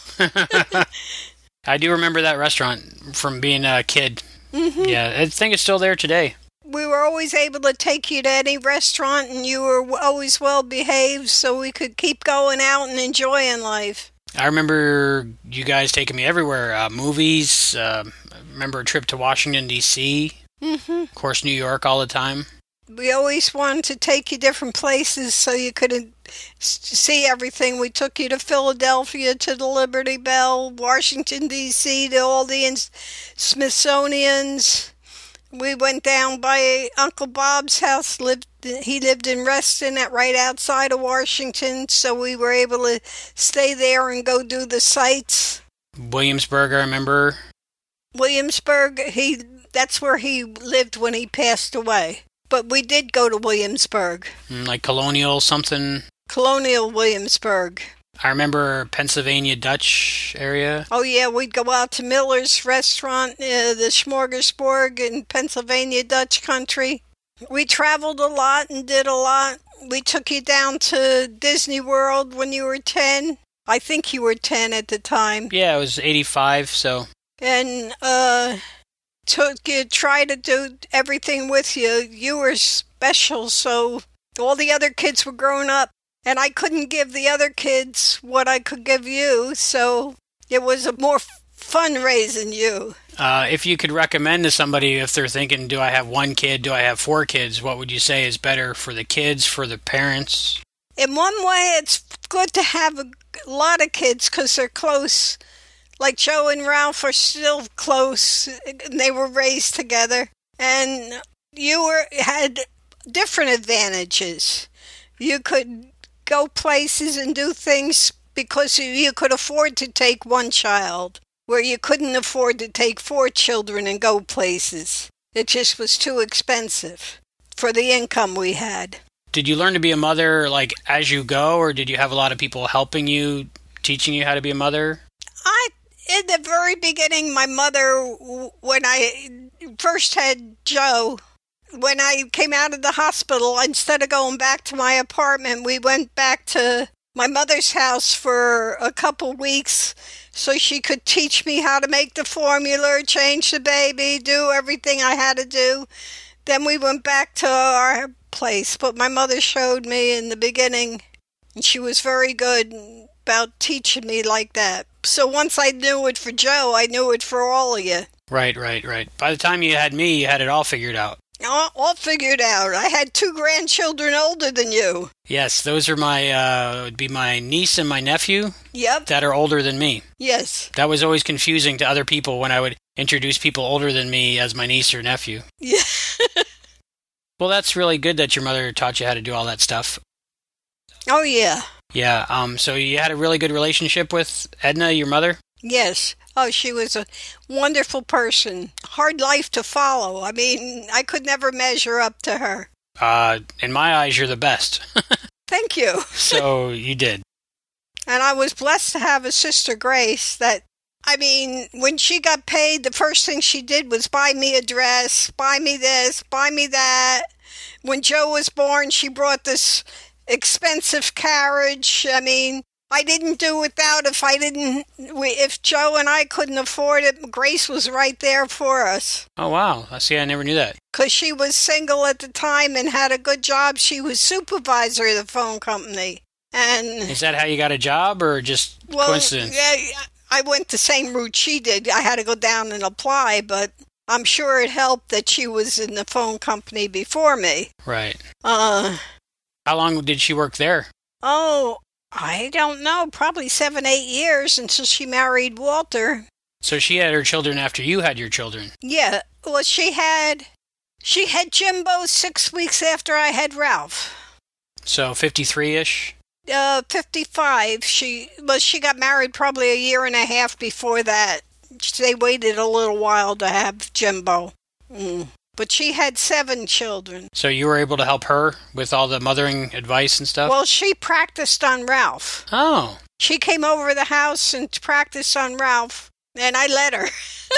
Speaker 1: I do remember that restaurant from being a kid.
Speaker 2: Mm-hmm.
Speaker 1: Yeah, I think it's still there today.
Speaker 2: We were always able to take you to any restaurant, and you were always well behaved, so we could keep going out and enjoying life.
Speaker 1: I remember you guys taking me everywhere. Uh, movies, uh, I remember a trip to Washington, D C
Speaker 2: Mm-hmm.
Speaker 1: Of course, New York all the time.
Speaker 2: We always wanted to take you different places so you could see everything. We took you to Philadelphia, to the Liberty Bell, Washington, D C, to all the Smithsonian's. We went down by Uncle Bob's house. Lived He lived in Reston, at right outside of Washington, so we were able to stay there and go do the sights.
Speaker 1: Williamsburg, I remember.
Speaker 2: Williamsburg, he that's where he lived when he passed away. But we did go to Williamsburg.
Speaker 1: Like Colonial something?
Speaker 2: Colonial Williamsburg.
Speaker 1: I remember Pennsylvania Dutch area.
Speaker 2: Oh, yeah, we'd go out to Miller's Restaurant, uh, the Smorgasburg in Pennsylvania Dutch country. We traveled a lot and did a lot. We took you down to Disney World when you were ten. I think you were ten at the time.
Speaker 1: Yeah, it was eighty-five, so.
Speaker 2: And uh, took you, tried to do everything with you. You were special, so all the other kids were grown up. And I couldn't give the other kids what I could give you, so it was a more fun raising you.
Speaker 1: Uh, if you could recommend to somebody, if they're thinking, do I have one kid, do I have four kids, what would you say is better for the kids, for the parents?
Speaker 2: In one way, it's good to have a lot of kids because they're close. Like Joe and Ralph are still close. They were raised together. And you were had different advantages. You could go places and do things because you could afford to take one child, where you couldn't afford to take four children and go places. It just was too expensive for the income we had.
Speaker 1: Did you learn to be a mother like as you go, or did you have a lot of people helping you, teaching you how to be a mother?
Speaker 2: I, in the very beginning, my mother, when I first had Joe, when I came out of the hospital, instead of going back to my apartment, we went back to my mother's house for a couple weeks so she could teach me how to make the formula, change the baby, do everything I had to do. Then we went back to our place, but my mother showed me in the beginning, and she was very good about teaching me like that. So once I knew it for Joe, I knew it for all of you.
Speaker 1: Right, right, right. By the time you had me, you had it all figured out.
Speaker 2: All, all figured out. I had two grandchildren older than you.
Speaker 1: Yes, those are my, uh, would be my niece and my nephew.
Speaker 2: Yep.
Speaker 1: That are older than me.
Speaker 2: Yes.
Speaker 1: That was always confusing to other people when I would introduce people older than me as my niece or nephew.
Speaker 2: Yeah.
Speaker 1: Well, that's really good that your mother taught you how to do all that stuff.
Speaker 2: Oh, yeah.
Speaker 1: Yeah, um, so you had a really good relationship with Edna, your mother?
Speaker 2: Yes. Oh, she was a wonderful person. Hard life to follow. I mean, I could never measure up to her.
Speaker 1: Uh, in my eyes, you're the best.
Speaker 2: Thank you.
Speaker 1: So you did.
Speaker 2: And I was blessed to have a sister, Grace, that, I mean, when she got paid, the first thing she did was buy me a dress, buy me this, buy me that. When Joe was born, she brought this expensive carriage. I mean, I didn't do without if I didn't, if Joe and I couldn't afford it, Grace was right there for us.
Speaker 1: Oh, wow. I see. I never knew that.
Speaker 2: Because she was single at the time and had a good job. She was supervisor of the phone company. And
Speaker 1: is that how you got a job or just
Speaker 2: well,
Speaker 1: coincidence?
Speaker 2: Yeah, I went the same route she did. I had to go down and apply, but I'm sure it helped that she was in the phone company before me.
Speaker 1: Right.
Speaker 2: Uh,
Speaker 1: How long did she work there?
Speaker 2: Oh, I don't know. Probably seven, eight years until she married Walter.
Speaker 1: So she had her children after you had your children?
Speaker 2: Yeah. Well, she had, she had Jimbo six weeks after I had Ralph.
Speaker 1: So fifty-three-ish?
Speaker 2: Uh, fifty-five. She, well, she got married probably a year and a half before that. They waited a little while to have Jimbo. Mm. But she had seven children.
Speaker 1: So you were able to help her with all the mothering advice and stuff?
Speaker 2: Well, she practiced on Ralph.
Speaker 1: Oh.
Speaker 2: She came over to the house and practiced on Ralph, and I let her.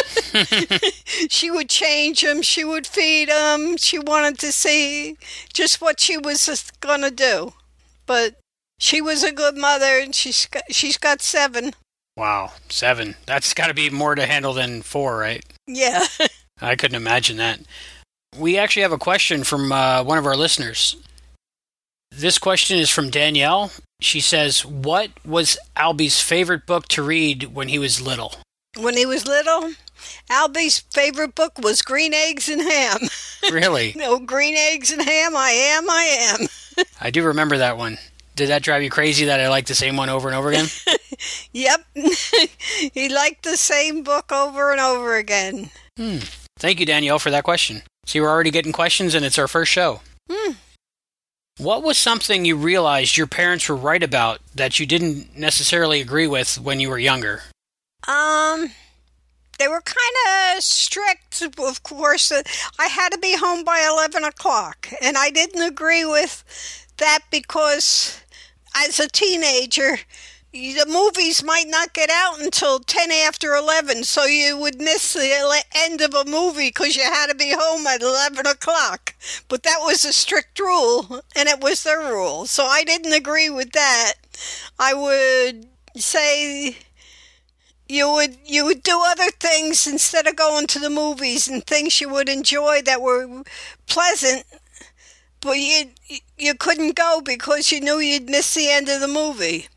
Speaker 2: She would change him. She would feed him. She wanted to see just what she was going to do. But she was a good mother, and she's got, she's got seven.
Speaker 1: Wow, seven. That's got to be more to handle than four, right?
Speaker 2: Yeah.
Speaker 1: I couldn't imagine that. We actually have a question from uh, one of our listeners. This question is from Danielle. She says, what was Albie's favorite book to read when he was little?
Speaker 2: When he was little, Albie's favorite book was Green Eggs and Ham.
Speaker 1: Really?
Speaker 2: No, Green Eggs and Ham, I am, I am.
Speaker 1: I do remember that one. Did that drive you crazy that I liked the same one over and over again?
Speaker 2: Yep. He liked the same book over and over again.
Speaker 1: Hmm. Thank you, Danielle, for that question. See, we're already getting questions, and it's our first show.
Speaker 2: Hmm.
Speaker 1: What was something you realized your parents were right about that you didn't necessarily agree with when you were younger?
Speaker 2: Um, they were kind of strict, of course. I had to be home by eleven o'clock, and I didn't agree with that because as a teenager, the movies might not get out until ten after eleven, so you would miss the end of a movie because you had to be home at eleven o'clock. But that was a strict rule, and it was their rule, so I didn't agree with that. I would say you would you would do other things instead of going to the movies, and things you would enjoy that were pleasant, but you you couldn't go because you knew you'd miss the end of the movie.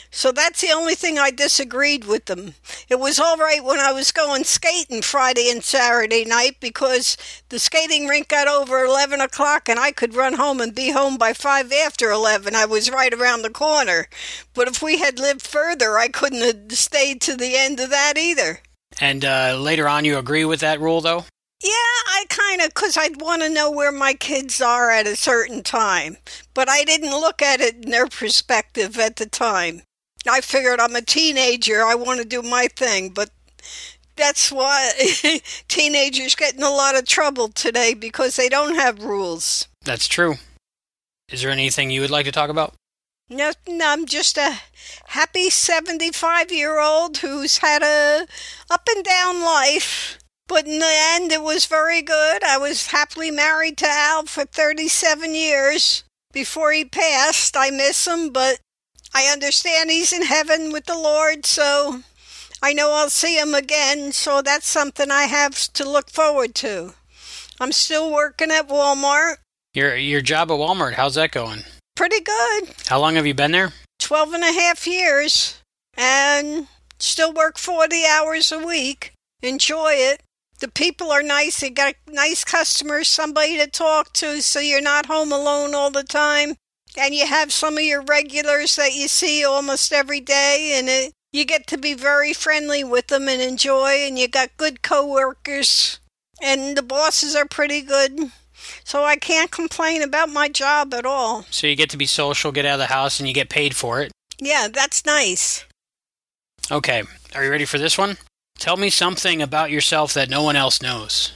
Speaker 2: So that's the only thing I disagreed with them. It was all right when I was going skating Friday and Saturday night because the skating rink got over eleven o'clock and I could run home and be home by five after eleven. I was right around the corner. But if we had lived further, I couldn't have stayed to the end of that either.
Speaker 1: And uh, later on, you agree with that rule, though?
Speaker 2: Yeah, I kind of, because I'd want to know where my kids are at a certain time. But I didn't look at it in their perspective at the time. I figured I'm a teenager, I want to do my thing. But that's why teenagers get in a lot of trouble today because they don't have rules.
Speaker 1: That's true. Is there anything you would like to talk about?
Speaker 2: No, no, I'm just a happy seventy-five-year-old who's had a up and down life. But in the end, it was very good. I was happily married to Al for thirty-seven years. Before he passed, I miss him, but I understand he's in heaven with the Lord, so I know I'll see him again, so that's something I have to look forward to. I'm still working at Walmart.
Speaker 1: Your your job at Walmart, how's that going?
Speaker 2: Pretty good.
Speaker 1: How long have you been there?
Speaker 2: Twelve and a half years, and still work forty hours a week. Enjoy it. The people are nice. You got nice customers, somebody to talk to, so you're not home alone all the time. And you have some of your regulars that you see almost every day, and it, you get to be very friendly with them and enjoy, and you got good coworkers, and the bosses are pretty good. So I can't complain about my job at all.
Speaker 1: So you get to be social, get out of the house, and you get paid for it.
Speaker 2: Yeah, that's nice.
Speaker 1: Okay, are you ready for this one? Tell me something about yourself that no one else knows.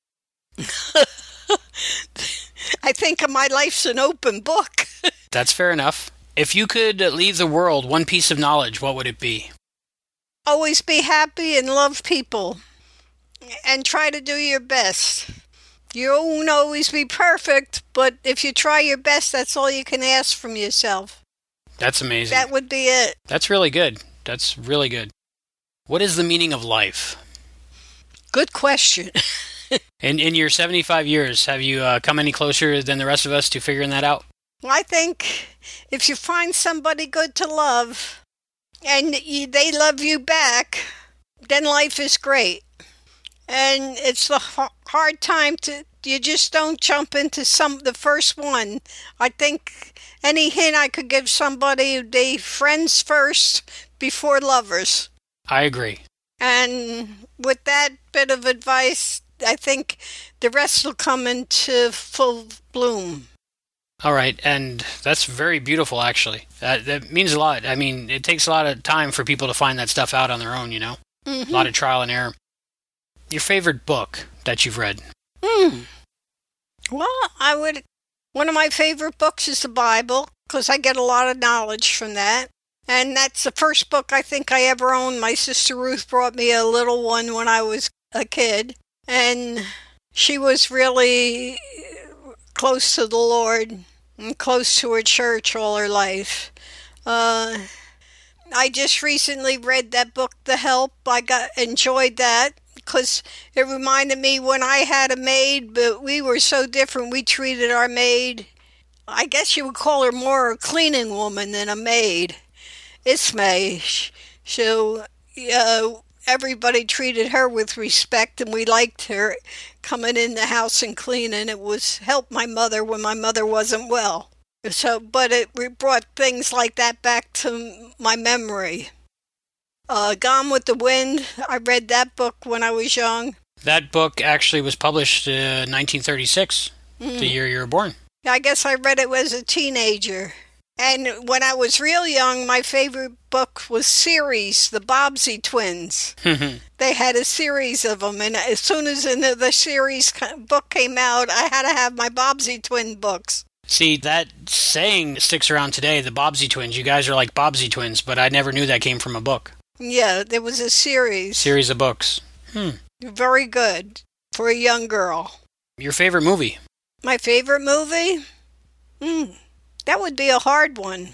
Speaker 2: I think my life's an open book.
Speaker 1: That's fair enough. If you could leave the world one piece of knowledge, what would it be?
Speaker 2: Always be happy and love people. And try to do your best. You won't always be perfect, but if you try your best, that's all you can ask from yourself.
Speaker 1: That's amazing.
Speaker 2: That would be it.
Speaker 1: That's really good. That's really good. What is the meaning of life?
Speaker 2: Good question.
Speaker 1: in in your seventy-five years, have you uh, come any closer than the rest of us to figuring that out?
Speaker 2: Well, I think if you find somebody good to love and you, they love you back, then life is great. And it's the hard time to, you just don't jump into some the first one. I think any hint I could give somebody, they friends first before lovers.
Speaker 1: I agree.
Speaker 2: And with that bit of advice, I think the rest will come into full bloom.
Speaker 1: All right, and that's very beautiful, actually. That, that means a lot. I mean, it takes a lot of time for people to find that stuff out on their own, you know? Mm-hmm. A lot of trial and error. Your favorite book that you've read?
Speaker 2: Hmm. Well, I would... One of my favorite books is the Bible, because I get a lot of knowledge from that. And that's the first book I think I ever owned. My sister Ruth brought me a little one when I was a kid. And she was really close to the Lord and close to her church all her life. Uh, I just recently read that book, The Help. I got enjoyed that because it reminded me when I had a maid, but we were so different. We treated our maid, I guess you would call her more a cleaning woman than a maid. Ismay. So uh, everybody treated her with respect, and we liked her coming in the house and cleaning. It was helped my mother when my mother wasn't well. So, but it brought things like that back to my memory. Uh, Gone with the Wind. I read that book when I was young.
Speaker 1: That book actually was published in uh, nineteen thirty-six, mm. the year you were born.
Speaker 2: I guess I read it as a teenager. And when I was real young, my favorite book was series, the Bobbsey Twins. They had a series of them, and as soon as the, the series book came out, I had to have my Bobbsey Twin books.
Speaker 1: See, that saying sticks around today, the Bobbsey Twins. You guys are like Bobbsey Twins, but I never knew that came from a book.
Speaker 2: Yeah, there was a series.
Speaker 1: Series of books. Hmm.
Speaker 2: Very good for a young girl.
Speaker 1: Your favorite movie?
Speaker 2: My favorite movie? Hmm. That would be a hard one.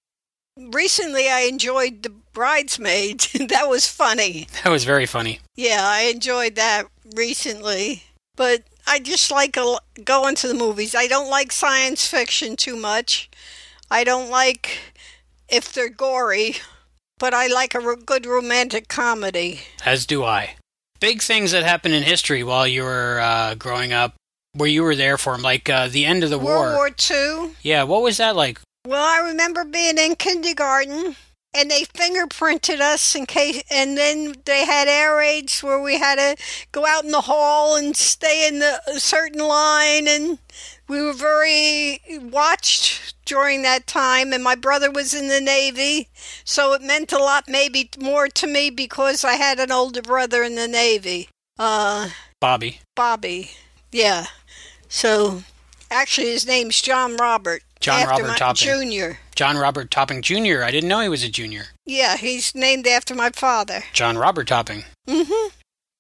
Speaker 2: Recently, I enjoyed The Bridesmaids. That was funny.
Speaker 1: That was very funny.
Speaker 2: Yeah, I enjoyed that recently. But I just like a, going to the movies. I don't like science fiction too much. I don't like if they're gory, but I like a good romantic comedy.
Speaker 1: As do I. Big things that happened in history while you were uh, growing up, where you were there for them, like uh, the end of the war.
Speaker 2: World War Two.
Speaker 1: Yeah, what was that like?
Speaker 2: Well, I remember being in kindergarten, and they fingerprinted us in case, and then they had air raids where we had to go out in the hall and stay in the, a certain line, and we were very watched during that time, and my brother was in the Navy, so it meant a lot, maybe more to me because I had an older brother in the Navy. Uh,
Speaker 1: Bobby.
Speaker 2: Bobby, yeah. So, actually, his name's John Robert.
Speaker 1: John
Speaker 2: after
Speaker 1: Robert
Speaker 2: my,
Speaker 1: Topping.
Speaker 2: Junior
Speaker 1: John Robert Topping Junior I didn't know he was a junior.
Speaker 2: Yeah, he's named after my father.
Speaker 1: John Robert Topping.
Speaker 2: Mm-hmm.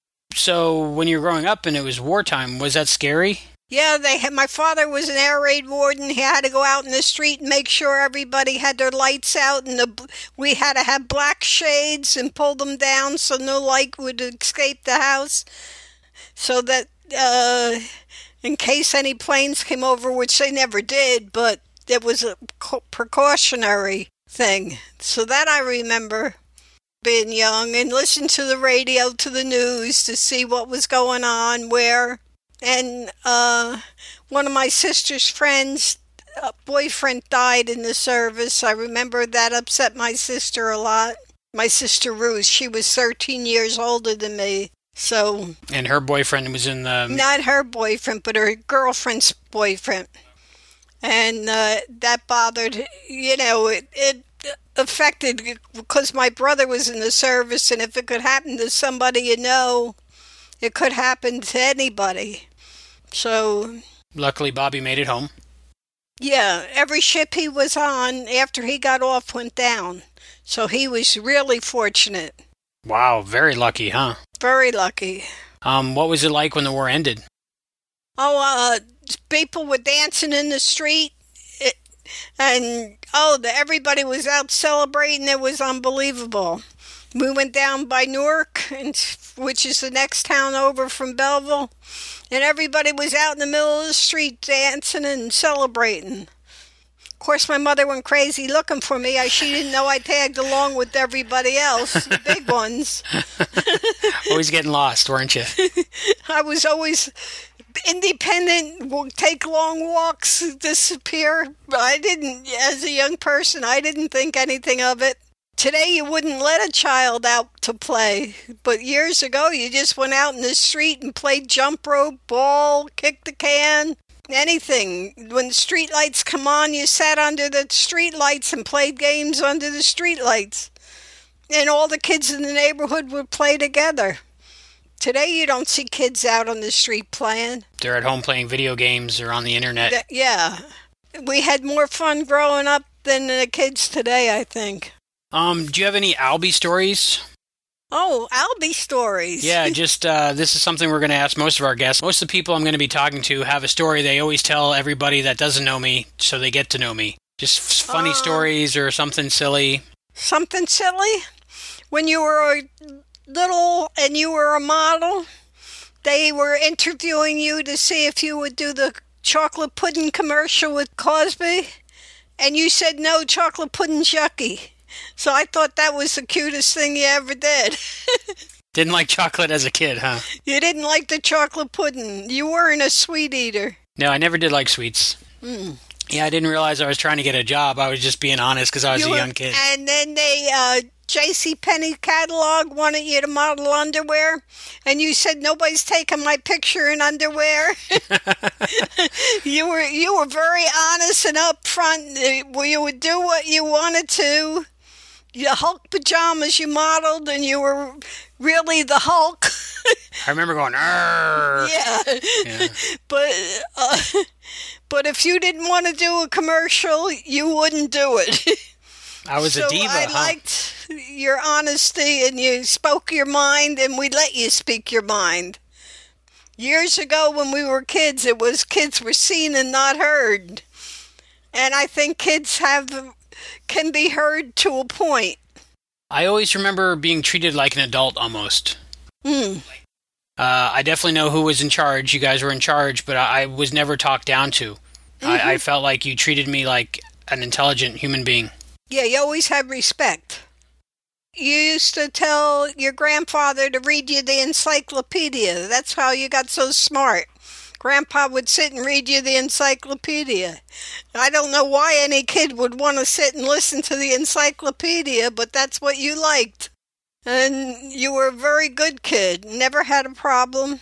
Speaker 1: So, when you were growing up and it was wartime, was that scary?
Speaker 2: Yeah, they had, my father was an air raid warden. He had to go out in the street and make sure everybody had their lights out, and the, we had to have black shades and pull them down so no light would escape the house, so that uh, in case any planes came over, which they never did, but it was a precautionary thing. So that I remember being young and listening to the radio, to the news to see what was going on, where. And uh, one of my sister's friends' uh, boyfriend died in the service. I remember that upset my sister a lot. My sister Ruth, she was thirteen years older than me. So.
Speaker 1: And her boyfriend was in the.
Speaker 2: Not her boyfriend, but her girlfriend's boyfriend. And uh, that bothered, you know, it, it affected, because my brother was in the service, and if it could happen to somebody you know, it could happen to anybody. So...
Speaker 1: Luckily, Bobby made it home.
Speaker 2: Yeah, every ship he was on after he got off went down. So he was really fortunate.
Speaker 1: Wow, very lucky, huh?
Speaker 2: Very lucky.
Speaker 1: Um, what was it like when the war ended?
Speaker 2: Oh, uh, people were dancing in the street. It, and, oh, the, everybody was out celebrating. It was unbelievable. We went down by Newark, and, which is the next town over from Belleville, and everybody was out in the middle of the street dancing and celebrating. Of course, my mother went crazy looking for me. I, she didn't know I tagged along with everybody else, the big ones.
Speaker 1: Always getting lost, weren't you?
Speaker 2: I was always independent, would take long walks, disappear. I didn't, as a young person, I didn't think anything of it. Today, you wouldn't let a child out to play, but years ago, you just went out in the street and played jump rope, ball, kicked the can, anything. When the street lights come on, you sat under the street lights and played games under the street lights. And all the kids in the neighborhood would play together. Today, you don't see kids out on the street playing.
Speaker 1: They're at home playing video games or on the internet.
Speaker 2: Th- yeah. We had more fun growing up than the kids today, I think.
Speaker 1: Um, do you have any Albie stories?
Speaker 2: Oh, Albie stories.
Speaker 1: Yeah, just, uh, this is something we're going to ask most of our guests. Most of the people I'm going to be talking to have a story they always tell everybody that doesn't know me, so they get to know me. Just funny uh, stories or something silly.
Speaker 2: Something silly? When you were little and you were a model, they were interviewing you to see if you would do the chocolate pudding commercial with Cosby, and you said, no, chocolate pudding's yucky. So I thought that was the cutest thing you ever did.
Speaker 1: Didn't like chocolate as a kid, huh?
Speaker 2: You didn't like the chocolate pudding. You weren't a sweet eater.
Speaker 1: No, I never did like sweets.
Speaker 2: Mm.
Speaker 1: Yeah, I didn't realize I was trying to get a job. I was just being honest because I was
Speaker 2: you
Speaker 1: a
Speaker 2: were,
Speaker 1: young kid.
Speaker 2: And then they, uh, JCPenney catalog wanted you to model underwear, and you said nobody's taking my picture in underwear. you were you were very honest and upfront. You would do what you wanted to. The Hulk pajamas you modeled, and you were really the Hulk.
Speaker 1: I remember going, Arr!
Speaker 2: Yeah.
Speaker 1: yeah.
Speaker 2: But uh, but if you didn't want to do a commercial, you wouldn't do it.
Speaker 1: I was
Speaker 2: so
Speaker 1: a diva,
Speaker 2: I
Speaker 1: huh?
Speaker 2: liked your honesty, and you spoke your mind, and we let you speak your mind. Years ago, when we were kids, it was kids were seen and not heard. And I think kids have can be heard to a point.
Speaker 1: I always remember being treated like an adult, almost.
Speaker 2: Hmm.
Speaker 1: Uh, I definitely know who was in charge. You guys were in charge, but I, I was never talked down to. Mm-hmm. I, I felt like you treated me like an intelligent human being.
Speaker 2: Yeah, you always had respect. You used to tell your grandfather to read you the encyclopedia. That's how you got so smart. Grandpa would sit and read you the encyclopedia. I don't know why any kid would want to sit and listen to the encyclopedia, but that's what you liked. And you were a very good kid. Never had a problem.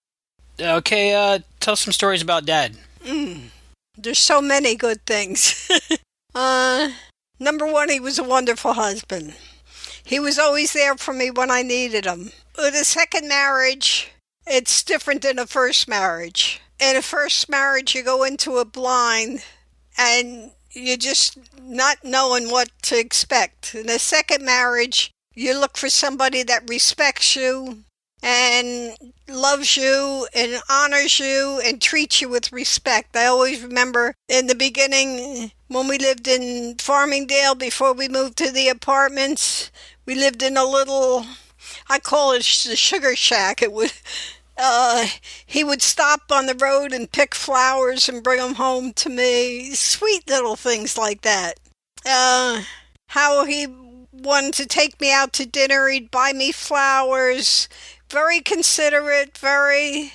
Speaker 1: Okay, uh, tell some stories about Dad.
Speaker 2: Mm, there's so many good things. uh, number one, he was a wonderful husband. He was always there for me when I needed him. With a second marriage, it's different than a first marriage. In a first marriage, you go into it blind, and you're just not knowing what to expect. In a second marriage, you look for somebody that respects you and loves you and honors you and treats you with respect. I always remember in the beginning, when we lived in Farmingdale before we moved to the apartments, we lived in a little, I call it the sugar shack. It would, uh, he would stop on the road and pick flowers and bring them home to me. Sweet little things like that. Uh, how he wanted to take me out to dinner. He'd buy me flowers. Very considerate, very...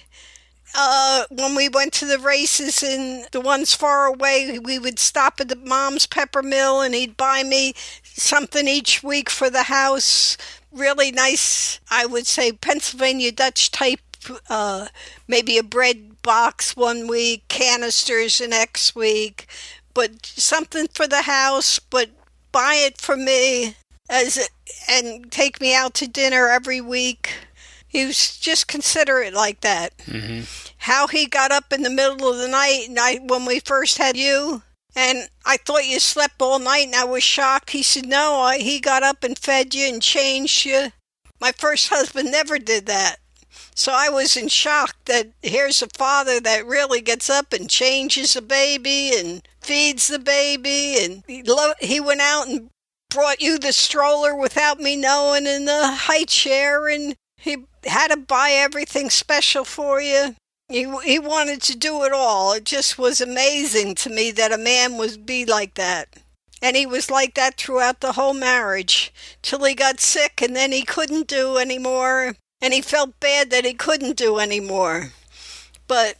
Speaker 2: Uh, when we went to the races and the ones far away, we would stop at the Mom's Pepper Mill and he'd buy me something each week for the house. Really nice, I would say, Pennsylvania Dutch type, uh, maybe a bread box one week, canisters the next week, but something for the house, but buy it for me as a, and take me out to dinner every week. He was just considerate like that.
Speaker 1: Mm-hmm.
Speaker 2: How he got up in the middle of the night, night when we first had you, and I thought you slept all night, and I was shocked. He said, no, I, he got up and fed you and changed you. My first husband never did that. So I was in shock that here's a father that really gets up and changes a baby and feeds the baby. And he, lo- he went out and brought you the stroller without me knowing, and the high chair, and he had to buy everything special for you. He he wanted to do it all. It just was amazing to me that a man would be like that. And he was like that throughout the whole marriage, till he got sick, and then he couldn't do anymore, and he felt bad that he couldn't do anymore. But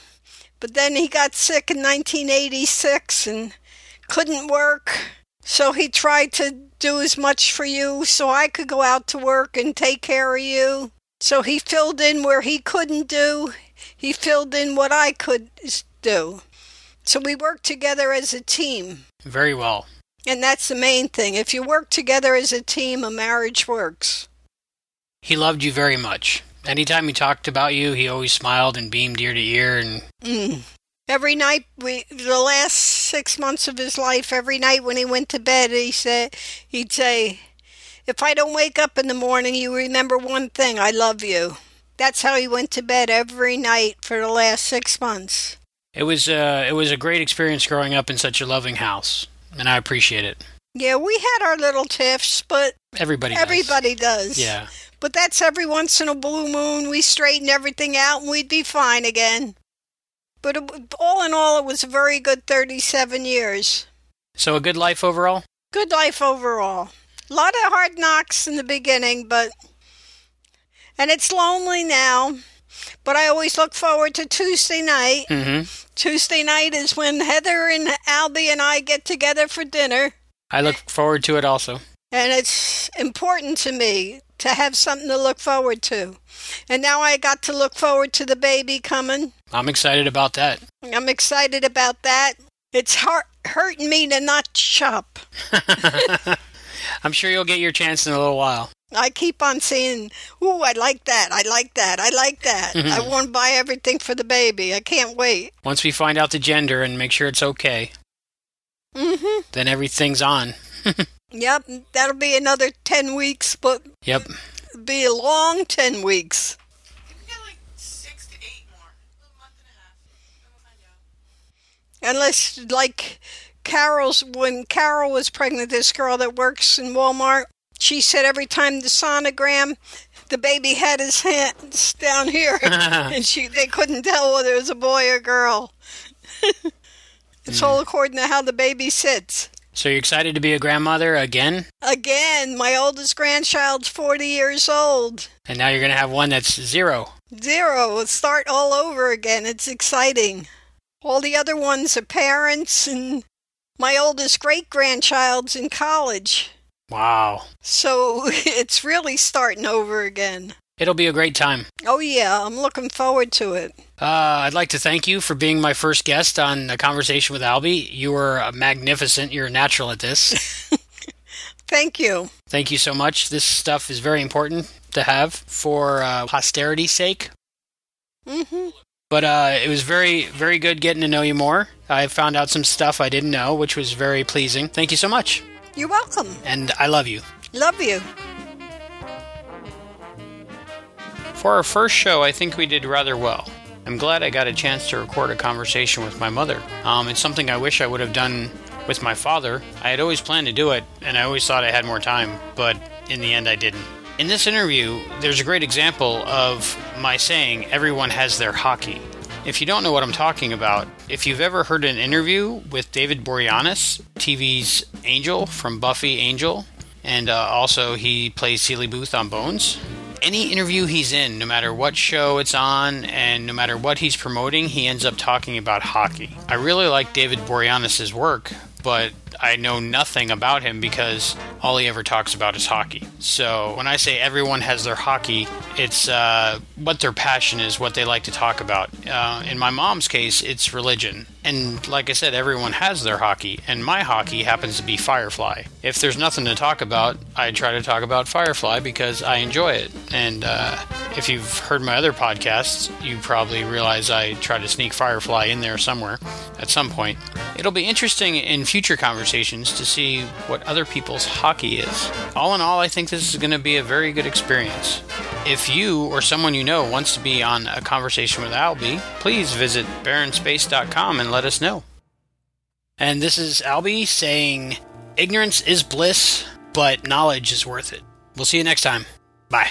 Speaker 2: but then he got sick in nineteen eighty-six and couldn't work, so he tried to do as much for you so I could go out to work and take care of you. So he filled in where he couldn't do. He filled in what I could do. So we worked together as a team.
Speaker 1: Very well.
Speaker 2: And that's the main thing. If you work together as a team, a marriage works.
Speaker 1: He loved you very much. Anytime he talked about you, he always smiled and beamed ear to ear. And
Speaker 2: mm. Every night, we the last six months of his life, every night when he went to bed, he said, he'd say, if I don't wake up in the morning, you remember one thing, I love you. That's how he went to bed every night for the last six months.
Speaker 1: It was, uh, it was a great experience growing up in such a loving house, and I appreciate it.
Speaker 2: Yeah, we had our little tiffs, but
Speaker 1: everybody
Speaker 2: everybody
Speaker 1: does.
Speaker 2: does.
Speaker 1: Yeah.
Speaker 2: But that's every once in a blue moon. We straighten everything out and we'd be fine again. But it, all in all, it was a very good thirty-seven years.
Speaker 1: So a good life overall?
Speaker 2: Good life overall. A lot of hard knocks in the beginning, but... And it's lonely now, but I always look forward to Tuesday night.
Speaker 1: Mm-hmm.
Speaker 2: Tuesday night is when Heather and Albie and I get together for dinner.
Speaker 1: I look forward to it also.
Speaker 2: And it's important to me to have something to look forward to. And now I got to look forward to the baby coming.
Speaker 1: I'm excited about that.
Speaker 2: I'm excited about that. It's hurt, hurting me to not shop.
Speaker 1: I'm sure you'll get your chance in a little while.
Speaker 2: I keep on saying, ooh, I like that, I like that, I like that. Mm-hmm. I want to buy everything for the baby. I can't wait.
Speaker 1: Once we find out the gender and make sure it's okay,
Speaker 2: mm-hmm.
Speaker 1: then everything's on.
Speaker 2: Yep, that'll be another ten weeks, but
Speaker 1: yep,
Speaker 2: it'll be a long ten weeks.
Speaker 4: We got like six to eight more, a month and a half. Then we'll find out.
Speaker 2: Unless, like Carol's, when Carol was pregnant, this girl that works in Walmart, she said every time the sonogram, the baby had his hands down here, and she they couldn't tell whether it was a boy or girl. It's mm. all according to how the baby sits.
Speaker 1: So you're excited to be a grandmother again?
Speaker 2: Again, my oldest grandchild's forty years old.
Speaker 1: And now you're going to have one that's zero.
Speaker 2: Zero. We'll start all over again. It's exciting. All the other ones are parents, and my oldest great-grandchild's in college.
Speaker 1: Wow.
Speaker 2: So it's really starting over again.
Speaker 1: It'll be a great time.
Speaker 2: Oh, yeah. I'm looking forward to it.
Speaker 1: Uh, I'd like to thank you for being my first guest on A Conversation with Albie. You were magnificent. You're a natural at this.
Speaker 2: Thank you.
Speaker 1: Thank you so much. This stuff is very important to have for uh, posterity's sake.
Speaker 2: Mm-hmm.
Speaker 1: But uh, it was very, very good getting to know you more. I found out some stuff I didn't know, which was very pleasing. Thank you so much.
Speaker 2: You're welcome.
Speaker 1: And I love you.
Speaker 2: Love you.
Speaker 1: For our first show, I think we did rather well. I'm glad I got a chance to record a conversation with my mother. Um, it's something I wish I would have done with my father. I had always planned to do it, and I always thought I had more time, but in the end I didn't. In this interview, there's a great example of my saying, everyone has their hockey. If you don't know what I'm talking about, if you've ever heard an interview with David Boreanaz, T V's Angel from Buffy Angel, and uh, also he plays Seeley Booth on Bones. Any interview he's in, no matter what show it's on, and no matter what he's promoting, he ends up talking about hockey. I really like David Boreanaz's work, but I know nothing about him because all he ever talks about is hockey. So when I say everyone has their hockey, it's uh, what their passion is, what they like to talk about. Uh, in my mom's case, it's religion. And like I said, everyone has their hockey, and my hockey happens to be Firefly. If there's nothing to talk about, I try to talk about Firefly because I enjoy it. And uh, if you've heard my other podcasts, you probably realize I try to sneak Firefly in there somewhere at some point. It'll be interesting in future conversations to see what other people's hockey is. All in all, I think this is going to be a very good experience. If you or someone you know wants to be on A Conversation with Albie, please visit barren space dot com and let us know. And this is Albie saying, ignorance is bliss, but knowledge is worth it. We'll see you next time. Bye.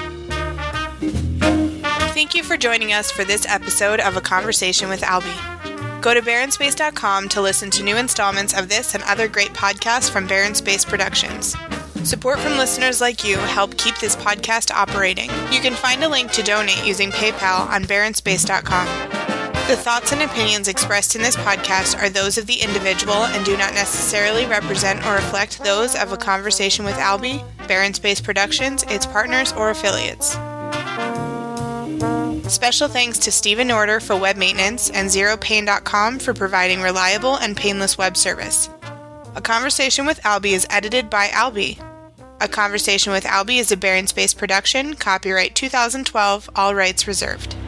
Speaker 5: Thank you for joining us for this episode of A Conversation with Albie. Go to barren space dot com to listen to new installments of this and other great podcasts from Barren Space Productions. Support from listeners like you help keep this podcast operating. You can find a link to donate using PayPal on barren space dot com. The thoughts and opinions expressed in this podcast are those of the individual and do not necessarily represent or reflect those of A Conversation with Albie, Barren Space Productions, its partners, or affiliates. Special thanks to Stephen Order for web maintenance and zero pain dot com for providing reliable and painless web service. A Conversation with Albie is edited by Albie. A Conversation with Albie is a Barren Space production, copyright two thousand twelve, all rights reserved.